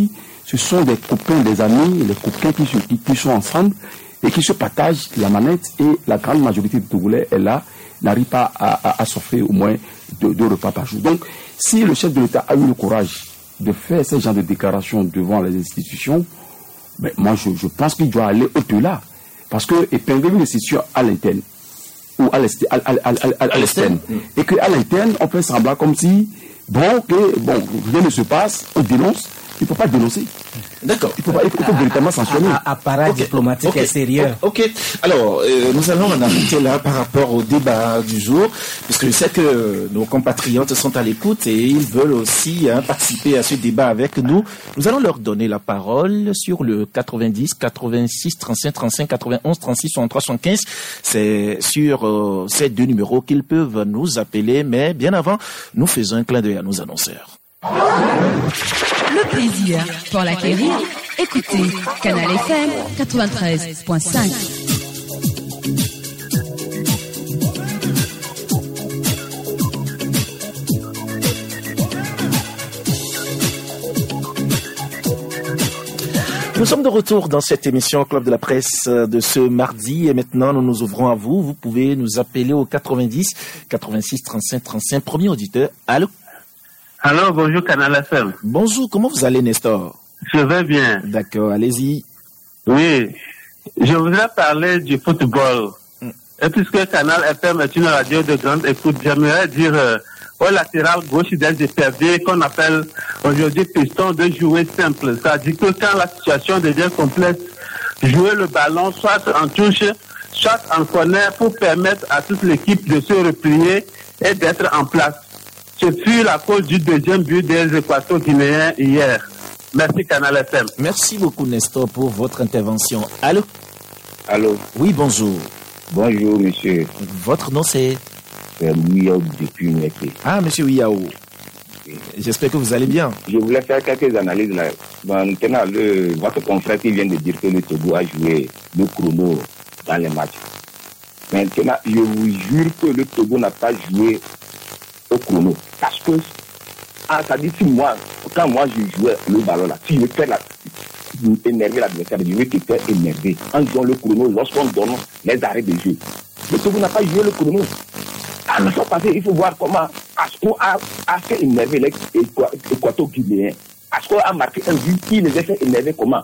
ce sont des copains, des amis, les copains qui, qui, qui sont ensemble et qui se partagent la manette, et la grande majorité des Togolais est là, n'arrive pas à, à, à s'offrir au moins deux, deux repas par jour. Donc, si le chef de l'État a eu le courage de faire ce genre de déclaration devant les institutions, ben, moi je, je pense qu'il doit aller au-delà. Parce que épingler une institution à l'interne, ou à l'externe, et qu'à l'interne, on fait semblant comme si, bon, que, bon, rien ne se passe, on dénonce, il ne faut pas dénoncer. D'accord. Il faut, il faut, il faut véritablement sanctionner. Appareil okay. diplomatique okay. extérieur. Ok. okay. Alors, euh, nous allons en arrêter là par rapport au débat du jour, puisque je sais que nos compatriotes sont à l'écoute et ils veulent aussi hein, participer à ce débat avec nous. Nous allons leur donner la parole sur le quatre-vingt-dix, quatre-vingt-six, trente-cinq, trente-cinq, quatre-vingt-onze, trente-six, soixante-trois, soixante-quinze. C'est sur euh, ces deux numéros qu'ils peuvent nous appeler, mais bien avant, nous faisons un clin d'œil à nos annonceurs. Le plaisir pour l'acquérir, écoutez Canal F M quatre-vingt-treize virgule cinq. Nous sommes de retour dans cette émission Club de la Presse de ce mardi et maintenant nous nous ouvrons à vous. Vous pouvez nous appeler au quatre-vingt-dix, quatre-vingt-six, trente-cinq, trente-cinq. Premier auditeur, allô? Alors, bonjour Canal F M. Bonjour, comment vous allez Nestor? Je vais bien. D'accord, allez-y. Oui, je voudrais parler du football. Mm. Et puisque Canal F M est une radio de grande écoute, j'aimerais dire euh, au latéral gauche des P F D qu'on appelle aujourd'hui piston de jouer simple. C'est-à-dire que quand la situation devient complexe, jouer le ballon soit en touche, soit en corner pour permettre à toute l'équipe de se replier et d'être en place. Ce fut la cause du deuxième but des Équato-Guinéens hier. Merci Canal F M. Merci beaucoup Nestor pour votre intervention. Allô? Allô? Oui, bonjour. Bonjour monsieur. Votre nom c'est? C'est Wiao depuis Mekki. Ah, monsieur Wiao. J'espère que vous allez bien. Je voulais faire quelques analyses là. Maintenant, le, votre confrère qui vient de dire que le Togo a joué le chrono dans les matchs. Maintenant, je vous jure que le Togo n'a pas joué au chrono. Parce que, ah, ça dit si moi, quand moi je jouais le ballon là, si je fais la, énerver l'adversaire, je veux qu'il soit énervé. En jouant le chrono, lorsqu'on donne les arrêts de jeu. Le Togo n'a pas joué le chrono. À la fois passée, il faut voir comment Asco a, a fait énerver les Équato-Guinéens. Asco a marqué un but, il les a fait énerver comment?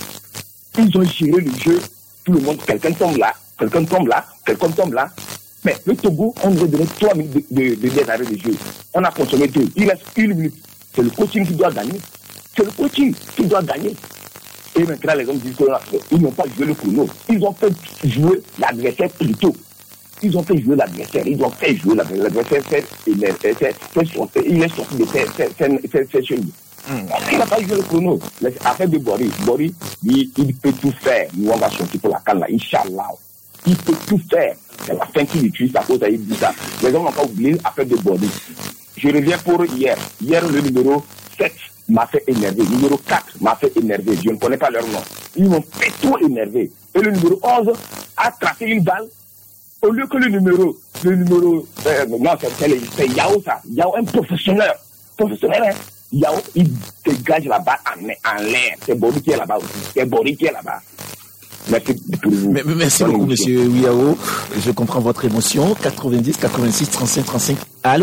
Ils ont géré le jeu, tout le monde, quelqu'un tombe là, quelqu'un tombe là, quelqu'un tombe là. Mais le Togo, on nous a donné trois minutes de, de, de, de arrêt de jeu. On a consommé deux. Il reste une minute. C'est le coaching qui doit gagner. C'est le coaching qui doit gagner. Et maintenant, les hommes disent qu'ils n'ont pas joué le chrono. Ils ont fait jouer l'adversaire plus tôt. Ils ont fait jouer l'adversaire. Ils ont fait jouer l'adversaire. L'adversaire fait, il est sorti, il est sorti de ses cheveux. Il n'a pas joué le chrono. Affaire de Boris. Boris, il, il peut tout faire. Nous, on va sortir pour la canne là. Inch'Allah. Il peut tout faire. C'est la fin qu'il utilise à cause il dit ça. Les hommes n'ont pas oublié l'affaire de Boris. Je reviens pour hier. Hier, le numéro sept m'a fait énerver. Le numéro quatre m'a fait énerver. Je ne connais pas leur nom. Ils m'ont fait trop énerver. Et le numéro onze a tracé une balle. Au lieu que le numéro, le numéro, euh, non, c'est Yao ça. Yao, un professionnel. Professionnel, hein. Yao, il dégage la balle en, en l'air. C'est Boris qui est là-bas aussi. C'est Boris qui est là-bas. Merci pour vous. Mais, merci beaucoup, monsieur Wiao. Je comprends votre émotion. quatre-vingt-dix, quatre-vingt-six, trente-cinq, trente-cinq. Allô?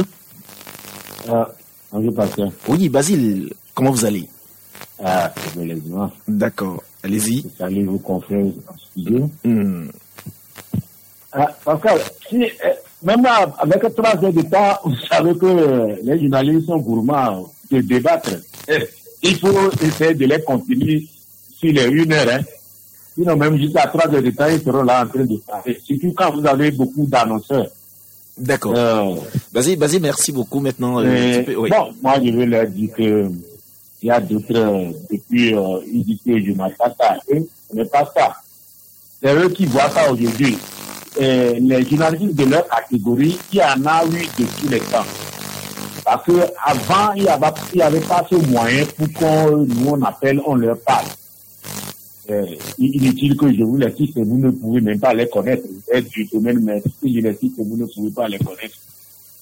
Ah, bonjour, patient. Oui, Basile, comment vous allez? Ah, malheureusement. D'accord, allez-y. Allez vous confrères en studio. Hmm. Ah, parce que si, euh, même avec trois heures de temps, vous savez que euh, les journalistes sont gourmands de débattre. Eh, il faut essayer de les continuer sur les une heure. Hein. Sinon, même jusqu'à trois heures de temps, ils seront là en train de parler. Surtout quand vous avez beaucoup d'annonceurs. D'accord. Euh, vas-y, vas-y, merci beaucoup. Maintenant, euh, peux, oui. Bon, moi, je vais leur dire que il y a d'autres, euh, depuis, euh, ils disent que je n'ai pas ça. Eux, ce n'est pas ça. C'est eux qui voient ça aujourd'hui. Euh, les journalistes de leur catégorie, il y en a eu de tous les temps. Parce qu'avant, il n'y avait, avait pas ce moyen pour qu'on nous on appelle, on leur parle. Euh, inutile que je vous les cite, vous ne pouvez même pas les connaître. Vous êtes du domaine, mais si je les cite, vous ne pouvez pas les connaître.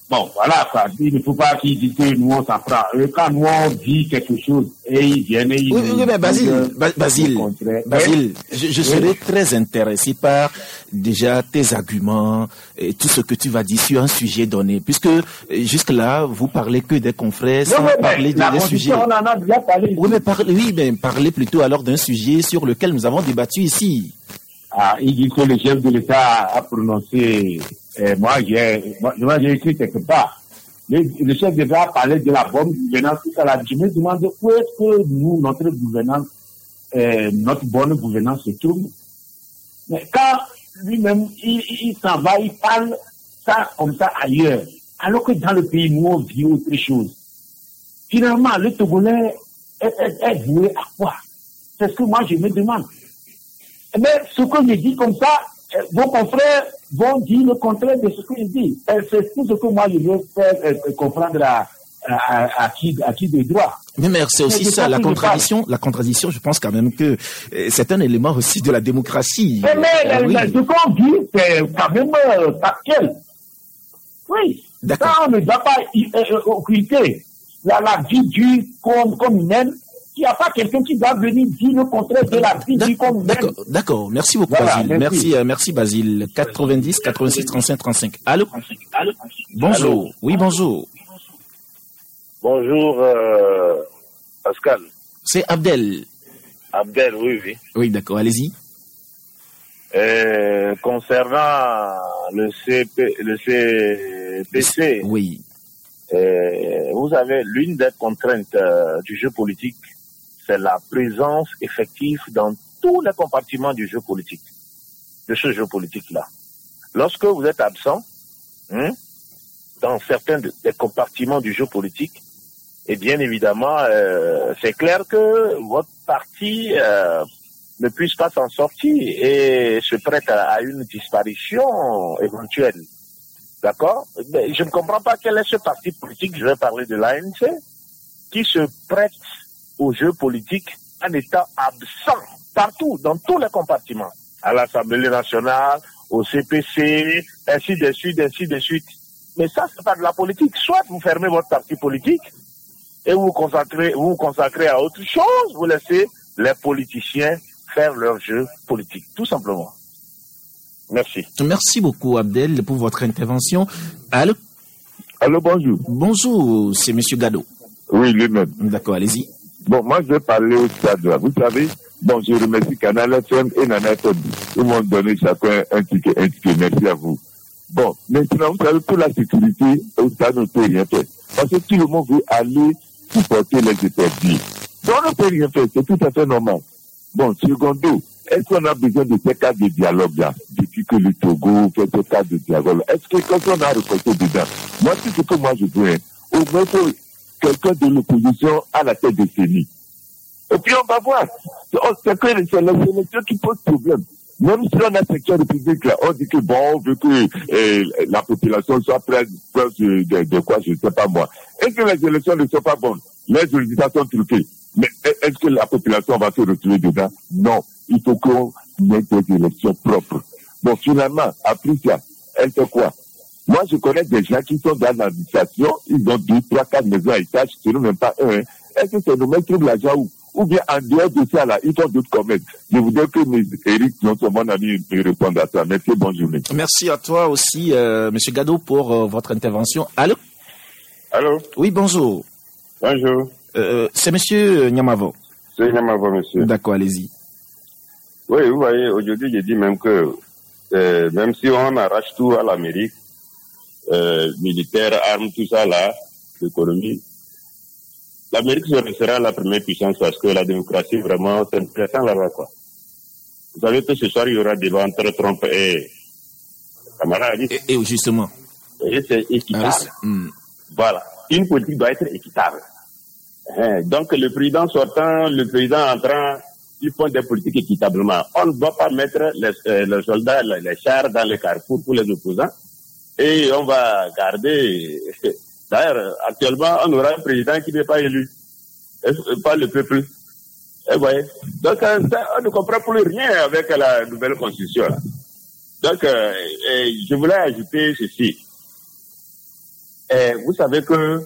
bon, voilà, quoi. Il ne faut pas qu'ils disent que nous, on s'en prend. Et quand nous, on dit quelque chose, et ils viennent et ils... Oui, oui, mais Basile, Basile, Basile, je, je serais oui. très intéressé par déjà tes arguments et tout ce que tu vas dire sur un sujet donné, puisque jusque-là, vous parlez que des confrères sans non, parler de des sujets. On en a déjà parlé. Oui, mais, parlez, oui, mais parlez plutôt alors d'un sujet sur lequel nous avons débattu ici. Ah, il dit que le chef de l'État a prononcé... Et moi, j'ai, moi, j'ai écrit quelque part. Le, le chef d'État a parlé de la bonne gouvernance, tout ça là. Je me demande où est-ce que nous, notre gouvernance, euh, notre bonne gouvernance se trouve. Mais quand lui-même, il, il s'en va, il parle ça comme ça ailleurs. Alors que dans le pays, nous, on vit autre chose. Finalement, le Togolais est, est, est voué à quoi? C'est ce que moi, je me demande. Mais ce que je dis comme ça, vos confrères vont dire le contraire de ce que je dis. C'est tout ce que moi je veux faire euh, comprendre à, à, à, qui, à qui de droit. Mais, mais c'est aussi mais ça, la contradiction, la contradiction, je pense quand même que euh, c'est un élément aussi de la démocratie. Mais, mais euh, oui. ce qu'on dit, c'est quand même euh, factuel. Oui. Ça, on ne doit pas euh, occulter la, la vie du comme, comme humaine. Il n'y a pas quelqu'un qui doit venir dire le contraire de la vie du comme D'accord, d'accord. Merci beaucoup, voilà, Basile. Merci, merci, euh, merci Basile. quatre-vingt-dix, quatre-vingt-six, trente-cinq, trente-cinq. Allô? Allô? Bonjour. Allô? Oui, bonjour. Bonjour, euh, Pascal. C'est Abdel. Abdel, oui, oui. Oui, d'accord, allez-y. Euh, concernant le C P, le C P C. Oui. Euh, vous avez l'une des contraintes euh, du jeu politique, c'est la présence effective dans tous les compartiments du jeu politique, de ce jeu politique-là. Lorsque vous êtes absent, hein, dans certains de, des compartiments du jeu politique, et bien évidemment, euh, c'est clair que votre parti euh, ne puisse pas s'en sortir et se prête à, à une disparition éventuelle. D'accord? Mais je ne comprends pas quel est ce parti politique, je vais parler de l'A N C, qui se prête au jeu politique en étant absent partout, dans tous les compartiments. À l'Assemblée nationale, au C P C, ainsi de suite, ainsi de suite. Mais ça, c'est pas de la politique. Soit vous fermez votre parti politique et vous vous consacrez, vous vous consacrez à autre chose, vous laissez les politiciens faire leur jeu politique, tout simplement. Merci. Merci beaucoup, Abdel, pour votre intervention. Allô? Allô, bonjour. Bonjour, c'est Monsieur Gado. Oui, lui-même. D'accord, allez-y. Bon, moi, je vais parler au stade là. Vous savez, bon, je remercie Canal F M et Nana F M. Ils m'ont donné chacun un ticket, un ticket. Merci à vous. Bon, maintenant, vous savez, pour la sécurité, au stade, on ne peut rien faire. Parce que tout le monde veut aller supporter les interdits. Donc, on ne peut rien faire. C'est tout à fait normal. Bon, secondo, est-ce qu'on a besoin de ces cas de dialogue-là, depuis que le Togo fait ce cas de dialogue? Est-ce que quand on a reporté dedans, moi, c'est ce que moi je veux, hein, au moins que quelqu'un de l'opposition à la tête de CENI. Et puis on va voir. C'est que c'est la sélection qui pose problème. Même si on a secteur république là, on dit que bon, on veut que euh, la population soit prête de, de, de quoi, je ne sais pas moi. Et que les élections ne sont pas bonnes, les résultats sont truqués. Mais est-ce que la population va se retrouver dedans? Non. Il faut qu'on ait des élections propres. Bon, finalement, après ça, elle fait quoi? Moi, je connais des gens qui sont dans l'administration, ils ont deux, trois, quatre maisons à étage, ce n'est même pas un. Hein. Est-ce que c'est nous mettre l'argent où? Ou bien en dehors de ça, là, ils font d'autres commerces. Je voudrais que mes Eric, non seulement mon ami, me répondent à ça. Merci, bonne journée. Merci à toi aussi, euh, Monsieur Gado, pour euh, votre intervention. Allô? Allô? Oui, bonjour. Bonjour. Euh, c'est Monsieur Nyamavo. C'est Nyamavo, monsieur. D'accord, allez-y. Oui, vous voyez, aujourd'hui, j'ai dit même que euh, même si on arrache tout à l'Amérique, euh, militaire, armes, tout ça là, l'économie, l'Amérique sera la première puissance parce que la démocratie, vraiment, c'est intéressant là-bas, quoi. Vous savez que ce soir, il y aura débat entre Trump et Kamala Harris. Et, et justement. Et c'est équitable. Ah, hmm. Voilà. Une politique doit être équitable. Hein. Donc, le président sortant, le président entrant, ils font des politiques équitablement. On ne doit pas mettre les, euh, les soldats, les, les chars dans les carrefours pour les opposants. Et on va garder... D'ailleurs, actuellement, on aura un président qui n'est pas élu par le peuple. Et voyez. Donc, ça, on ne comprend plus rien avec la nouvelle constitution. Là. Donc, euh, je voulais ajouter ceci. Et vous savez que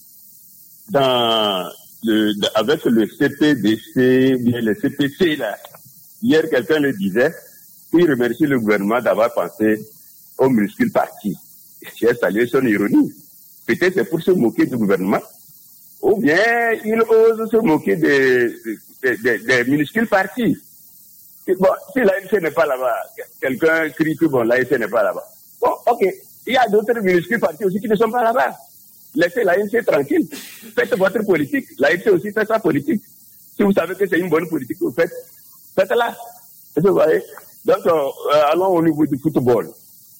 dans le, avec le C P D C, bien le C P C là, hier quelqu'un le disait, il remercie le gouvernement d'avoir pensé aux minuscules partis. J'ai salué son ironie. Peut-être c'est pour se moquer du gouvernement, ou bien il ose se moquer des, des, des, des minuscules partis. Bon, si l'A N C n'est pas là-bas, quelqu'un crie que bon, l'A N C n'est pas là-bas. Bon, ok, il y a d'autres minuscules partis aussi qui ne sont pas là-bas. Laissez l'A N C tranquille. Faites votre politique. L'A N C aussi fait sa politique. Si vous savez que c'est une bonne politique que vous faites, faites-la. Vous voyez? Donc, euh, allons au niveau du football.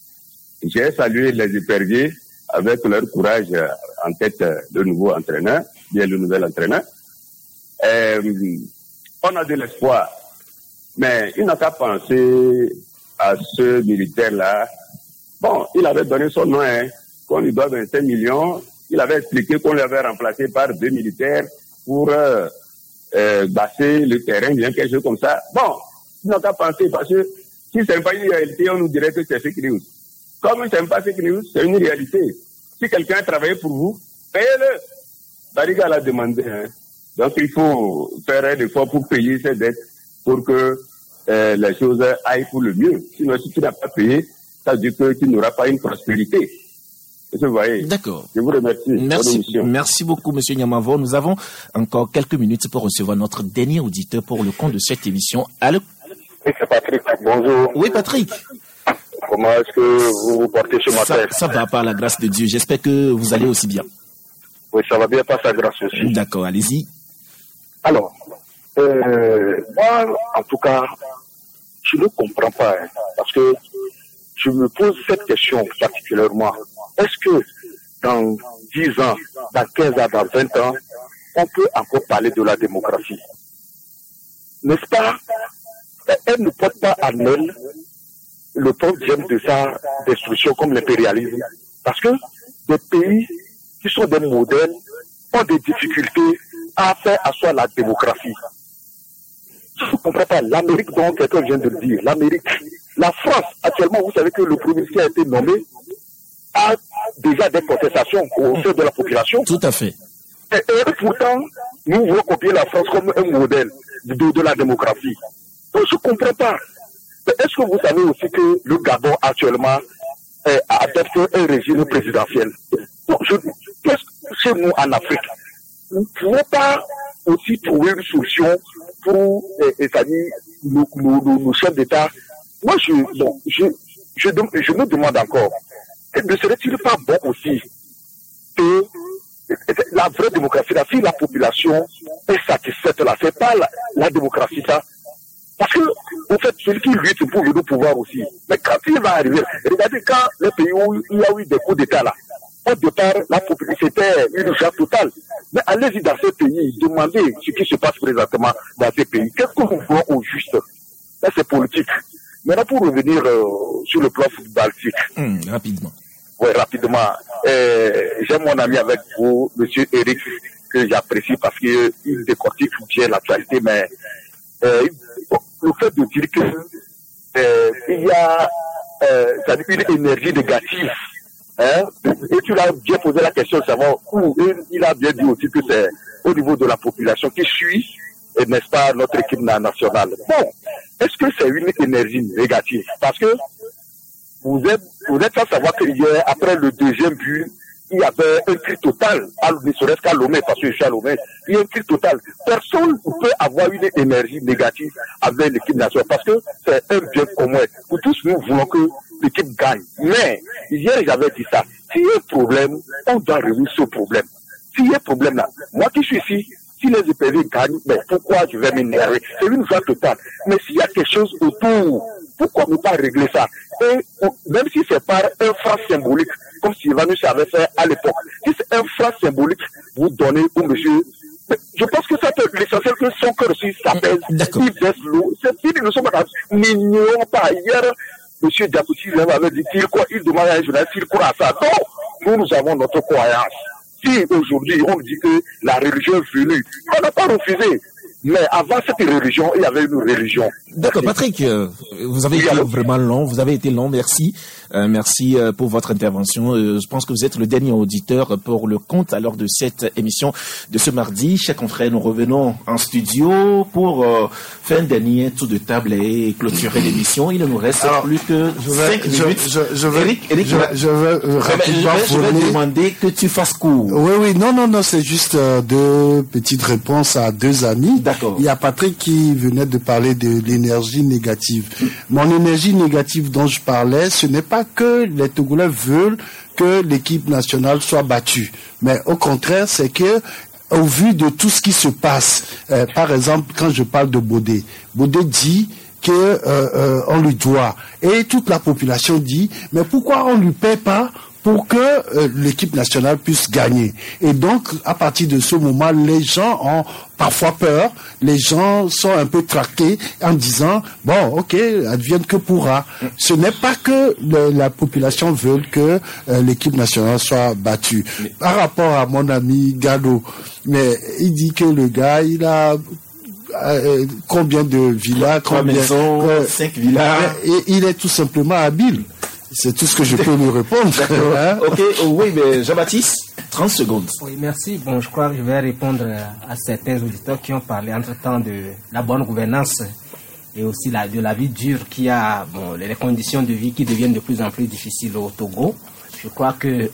J'ai salué les éperviers avec leur courage euh, en tête euh, le nouveau entraîneur, bien le nouvel entraîneur. Euh, on a de l'espoir, mais il n'a qu'à penser à ce militaire-là. Bon, il avait donné son nom, hein, qu'on lui doit vingt-cinq millions. Il avait expliqué qu'on l'avait remplacé par deux militaires pour euh, euh, basser le terrain, bien quelque chose comme ça. Bon, il n'a qu'à penser, parce que si ce n'est pas une réalité, on nous dirait que c'est fake news. Comme ce n'est pas fake news, c'est une réalité. Si quelqu'un a travaillé pour vous, payez-le. Bariga l'a demandé. Hein. Donc il faut faire un effort pour payer ses dettes, pour que euh, les choses aillent pour le mieux. Sinon, si tu n'as pas payé, ça veut dire que tu n'auras pas une prospérité. Vous voyez. D'accord. Je vous remercie. Merci, merci beaucoup, Monsieur Nyamavo. Nous avons encore quelques minutes pour recevoir notre dernier auditeur pour le compte de cette émission. Allô? Oui, c'est Patrick. Bonjour. Oui, Patrick. Comment est-ce que vous vous portez ce matin? Ça, ça va par la grâce de Dieu. J'espère que vous allez aussi bien. Oui, ça va bien par sa grâce aussi. D'accord, allez-y. Alors, euh, moi, en tout cas, je ne comprends pas, hein, parce que je me pose cette question particulièrement. Est-ce que dans dix ans, dans quinze ans, dans vingt ans, on peut encore parler de la démocratie? N'est-ce pas? Elle ne porte pas en elle le problème de sa destruction comme l'impérialisme. Parce que des pays qui sont des modèles ont des difficultés à faire asseoir la démocratie. Je ne comprends pas. L'Amérique, dont quelqu'un vient de le dire, l'Amérique, la France, actuellement, vous savez que le premier ministre qui a été nommé a déjà des contestations au sein de la population. Tout à fait. Et, et pourtant, nous voulons copier la France comme un modèle de, de la démocratie. Donc, je ne comprends pas. Est-ce que vous savez aussi que le Gabon actuellement euh, adopte un régime présidentiel? Donc, je, qu'est-ce que chez nous en Afrique, nous ne pouvons pas aussi trouver une solution pour euh, euh, nos, nos, nos, nos chefs d'État? Moi, je, bon, je, je, je me demande encore, ne serait-il pas bon aussi que la vraie démocratie, là, si la population est satisfaite, là, c'est pas la, la démocratie, ça. Parce que, en fait, celui qui lutte pour le pouvoir aussi. Mais quand il va arriver, regardez quand les pays où il y a eu des coups d'État là, au départ, la population, c'était une urgence totale. Mais allez-y dans ces pays, demandez ce qui se passe présentement dans ces pays. Qu'est-ce que nous voulons au juste? Là, c'est politique. Maintenant, pour revenir euh, sur le plan footballistique. Mmh, rapidement. Oui, rapidement. Euh, j'ai mon ami avec vous, monsieur Eric, que j'apprécie parce qu'il décortique bien l'actualité, mais euh, le fait de dire que euh, il y a euh, une énergie négative, hein, et tu l'as bien posé la question de savoir où, et il a bien dit aussi que c'est au niveau de la population qui suit, et n'est-ce pas, notre équipe nationale. Bon, est-ce que c'est une énergie négative? Parce que vous êtes, vous êtes sans savoir que hier, après le deuxième but, il y avait un cri total, ne serait-ce qu'à Lomé, parce que je suis à Lomé, il y a un cri total. Personne ne peut avoir une énergie négative avec l'équipe nationale, parce que c'est un bien commun. Nous tous, nous voulons que l'équipe gagne. Mais, hier, j'avais dit ça. S'il y a un problème, on doit résoudre ce problème. S'il y a un problème là, moi qui suis ici, si les E P V gagnent, mais pourquoi je vais m'énerver? C'est une voie totale. Mais s'il y a quelque chose autour, pourquoi ne pas régler ça? Et même si c'est par un franc symbolique, comme Sylvanus avait fait à l'époque, si c'est un franc symbolique, vous donnez au monsieur, je pense que ça peut l'essentiel que son cœur aussi s'apaise, il baisse l'eau. C'est fini, nous sommes n'ignorons pas. Hier, monsieur Diakouti avait dit qu'il quoi, il demande à un journaliste s'il croit à ça. Non, nous, nous avons notre croyance. Si aujourd'hui on dit que la religion est venue, on n'a pas refusé. Mais avant cette religion, il y avait une religion. D'accord, Patrick, euh, vous avez été vraiment long, vous avez été long, merci. Euh, merci euh, pour votre intervention. Euh, je pense que vous êtes le dernier auditeur pour le compte à l'heure de cette émission de ce mardi. Chers confrères, nous revenons en studio pour euh, faire un dernier tour de table et clôturer l'émission. Il ne nous reste Alors, plus que cinq minutes. Je, je, je vais, Eric, Eric, je, je vais, euh, rapidement je vais, je vais demander que tu fasses court. Oui, oui, non, non, non, c'est juste euh, deux petites réponses à deux amis. D'accord. Il y a Patrick qui venait de parler de l'énergie négative. Mon énergie négative dont je parlais, ce n'est pas que les Togolais veulent que l'équipe nationale soit battue, mais au contraire, c'est que au vu de tout ce qui se passe, euh, par exemple, quand je parle de Bodé, Bodé dit que euh, euh, on lui doit, et toute la population dit, mais pourquoi on lui paie pas pour que euh, l'équipe nationale puisse gagner? Et donc, à partir de ce moment, les gens ont parfois peur, les gens sont un peu tractés en disant, bon, ok, advienne que pourra. Ce n'est pas que le, la population veut que euh, l'équipe nationale soit battue. Mais... Par rapport à mon ami Gallo, mais il dit que le gars, il a... Euh, combien de villas, Trois combien, maisons, euh, cinq villas. Et il est tout simplement habile. C'est tout ce que je peux lui répondre. Hein? Ok, oh, oui, mais Jean-Baptiste, trente secondes. Oui, merci. Bon, je crois que je vais répondre à certains auditeurs qui ont parlé entre-temps de la bonne gouvernance et aussi la, de la vie dure qui a, bon, les conditions de vie qui deviennent de plus en plus difficiles au Togo. Je crois que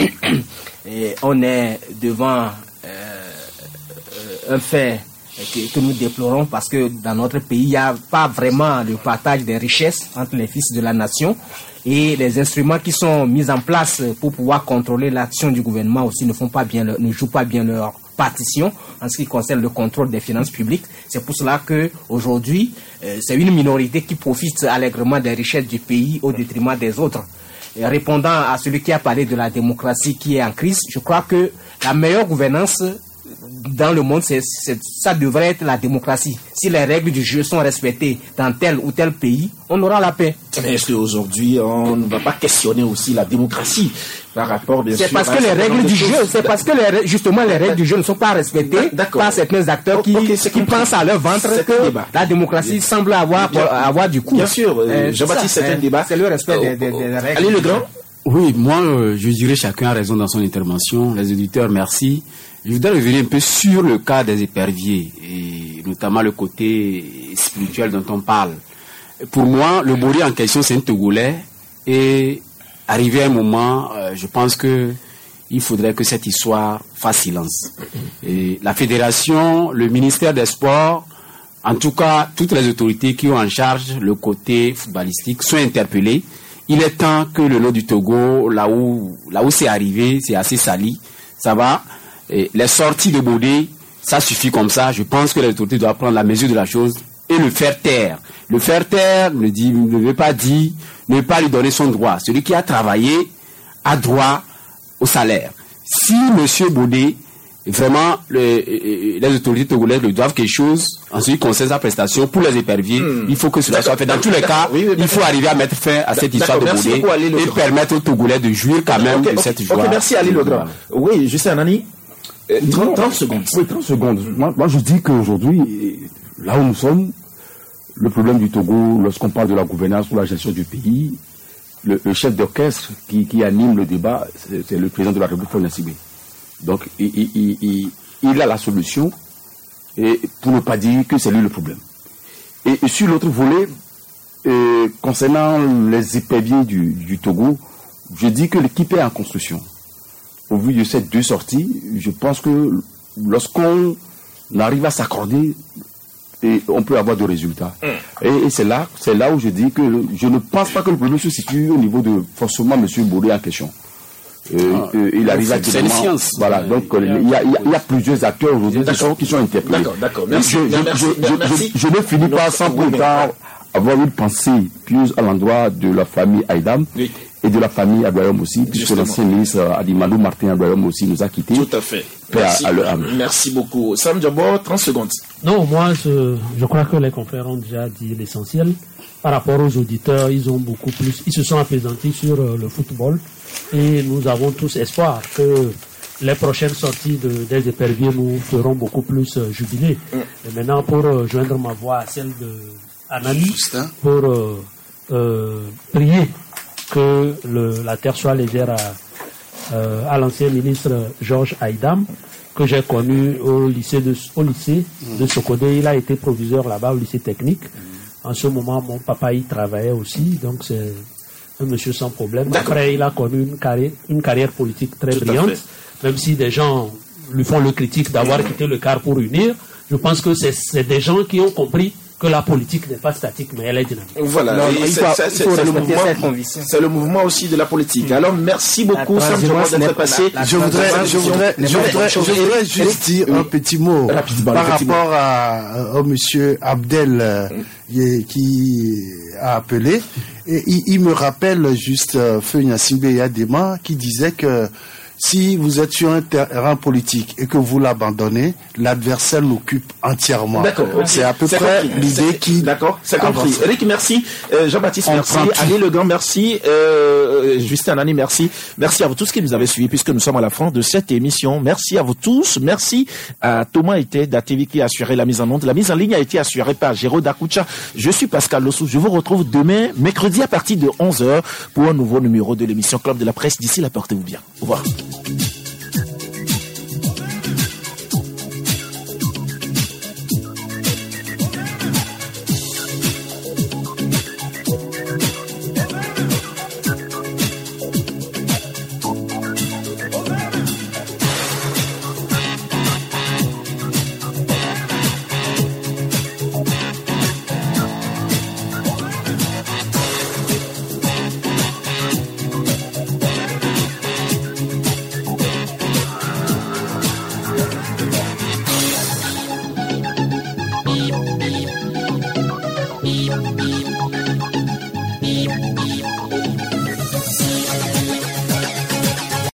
on est devant euh, un fait que, que nous déplorons parce que dans notre pays, il n'y a pas vraiment le partage des richesses entre les fils de la nation. Et les instruments qui sont mis en place pour pouvoir contrôler l'action du gouvernement aussi ne font pas bien, leur, ne jouent pas bien leur partition en ce qui concerne le contrôle des finances publiques. C'est pour cela que aujourd'hui, euh, c'est une minorité qui profite allègrement des richesses du pays au détriment des autres. Et répondant à celui qui a parlé de la démocratie qui est en crise, je crois que la meilleure gouvernance dans le monde, c'est, c'est, ça devrait être la démocratie. Si les règles du jeu sont respectées dans tel ou tel pays, on aura la paix. Mais est-ce qu'aujourd'hui, on ne va pas questionner aussi la démocratie par rapport, bien c'est sûr, parce que les règles du jeu, c'est parce que les, justement les règles du jeu ne sont pas respectées D'accord. par certains acteurs qui, okay, qui pensent à leur ventre c'est que débat. La démocratie bien. semble avoir, bien, avoir du coup. Bien sûr, euh, Jean-Baptiste, c'est un débat. C'est le respect euh, des, des, des règles. Allez, le grand. Oui, moi, euh, je dirais chacun a raison dans son intervention. Les auditeurs, merci. Je voudrais revenir un peu sur le cas des éperviers, et notamment le côté spirituel dont on parle. Pour moi, le Bodé en question, c'est un Togolais, et arrivé à un moment, euh, je pense que il faudrait que cette histoire fasse silence. Et la fédération, le ministère des Sports, en tout cas, toutes les autorités qui ont en charge le côté footballistique soient interpellées. Il est temps que le lot du Togo, là où, là où c'est arrivé, c'est assez sali, ça va. Et les sorties de Bodé, ça suffit comme ça. Je pense que les autorités doivent prendre la mesure de la chose et le faire taire. Le faire taire ne, dit, ne veut pas dire ne pas lui donner son droit. Celui qui a travaillé a droit au salaire. Si M. Bodé, vraiment, les, les autorités togolaises lui doivent quelque chose en ce qui concerne sa prestation pour les éperviers, mmh. il faut que cela soit fait. Dans tous les cas, oui, oui, il faut arriver à mettre fin à cette histoire de Bodé et permettre aux Togolais de jouir quand même okay, de okay, cette joie. Ok, merci Ali Legrand. Oui, juste un Anani. trente, trente secondes. Oui, trente secondes. Moi, moi je dis qu'aujourd'hui, là où nous sommes, le problème du Togo, lorsqu'on parle de la gouvernance ou la gestion du pays, le, le chef d'orchestre qui, qui anime le débat, c'est, c'est le président de la République, Faure Gnassingbé. Donc, il, il, il, il a la solution, et pour ne pas dire que c'est lui le problème. Et, et sur l'autre volet, euh, concernant les éperviers du, du Togo, je dis que l'équipe est en construction. Au vu de ces deux sorties, je pense que lorsqu'on arrive à s'accorder, et on peut avoir de résultats. Mm. Et, et c'est là, c'est là où je dis que je ne pense pas que le problème se situe au niveau de forcément M. Bodé en question. Euh, ah, euh, il arrive à c'est une science. Voilà, euh, donc euh, il, y a, il, y a, il y a plusieurs acteurs aujourd'hui qui sont, qui sont interpellés. D'accord, d'accord. Merci. Je, je, merci, je, je, merci. je, je ne finis pas sans pour autant avoir une pensée pieuse à l'endroit de la famille Aïdam. Oui. Et de la famille Abdouyom aussi, puisque l'ancien ministre Adimalou Martin Abdouyom aussi nous a quittés. Tout à fait. Merci, à, à merci beaucoup. Sam Diabo, trente secondes. Non, moi, je, je crois que les confrères ont déjà dit l'essentiel. Par rapport aux auditeurs, ils ont beaucoup plus, ils se sont apaisantis sur euh, le football. Et nous avons tous espoir que les prochaines sorties de, des éperviers nous feront beaucoup plus euh, jubiler. Mm. Et maintenant, pour euh, joindre ma voix à celle de Anani pour euh, euh, prier que le, la terre soit légère à, euh, à l'ancien ministre Georges Haïdam, que j'ai connu au lycée de, au lycée de Sokodé. Il a été proviseur là-bas au lycée technique. En ce moment, mon papa y travaillait aussi, donc c'est un monsieur sans problème. Après, il a connu une carrière, une carrière politique très Tout brillante, même si des gens lui font le critique d'avoir mmh. quitté le car pour unir. Je pense que c'est, c'est des gens qui ont compris que la politique n'est pas statique, mais elle est dynamique. Voilà, non, c'est, faut, c'est, c'est, c'est, le mouvement, c'est le mouvement aussi de la politique. Alors, merci beaucoup, Sam Djomon, d'être passé. La, la je voudrais, je voudrais, je voudrais, je voudrais juste dire oui. un petit mot Rapidement, par rapport à, au monsieur Abdel euh, oui. qui a appelé. Et il, il me rappelle juste euh, Feu Gnassingbé Yadema qui disait que si vous êtes sur un terrain politique et que vous l'abandonnez, l'adversaire l'occupe entièrement. D'accord. Okay. C'est à peu c'est près compris. l'idée c'est, qui... D'accord, c'est compris. Eric, merci. Euh, Jean-Baptiste, On merci. Ali Legrand, merci. Euh, Justin Anani, merci. Merci à vous tous qui nous avez suivis puisque nous sommes à la fin de cette émission. Merci à vous tous. Merci à Thomas Ité d'A T V qui a assuré la mise en onde. La mise en ligne a été assurée par Géraud Dakoucha. Je suis Pascal Lossou. Je vous retrouve demain, mercredi à partir de onze heures pour un nouveau numéro de l'émission Club de la Presse. D'ici là, portez-vous bien. Au revoir.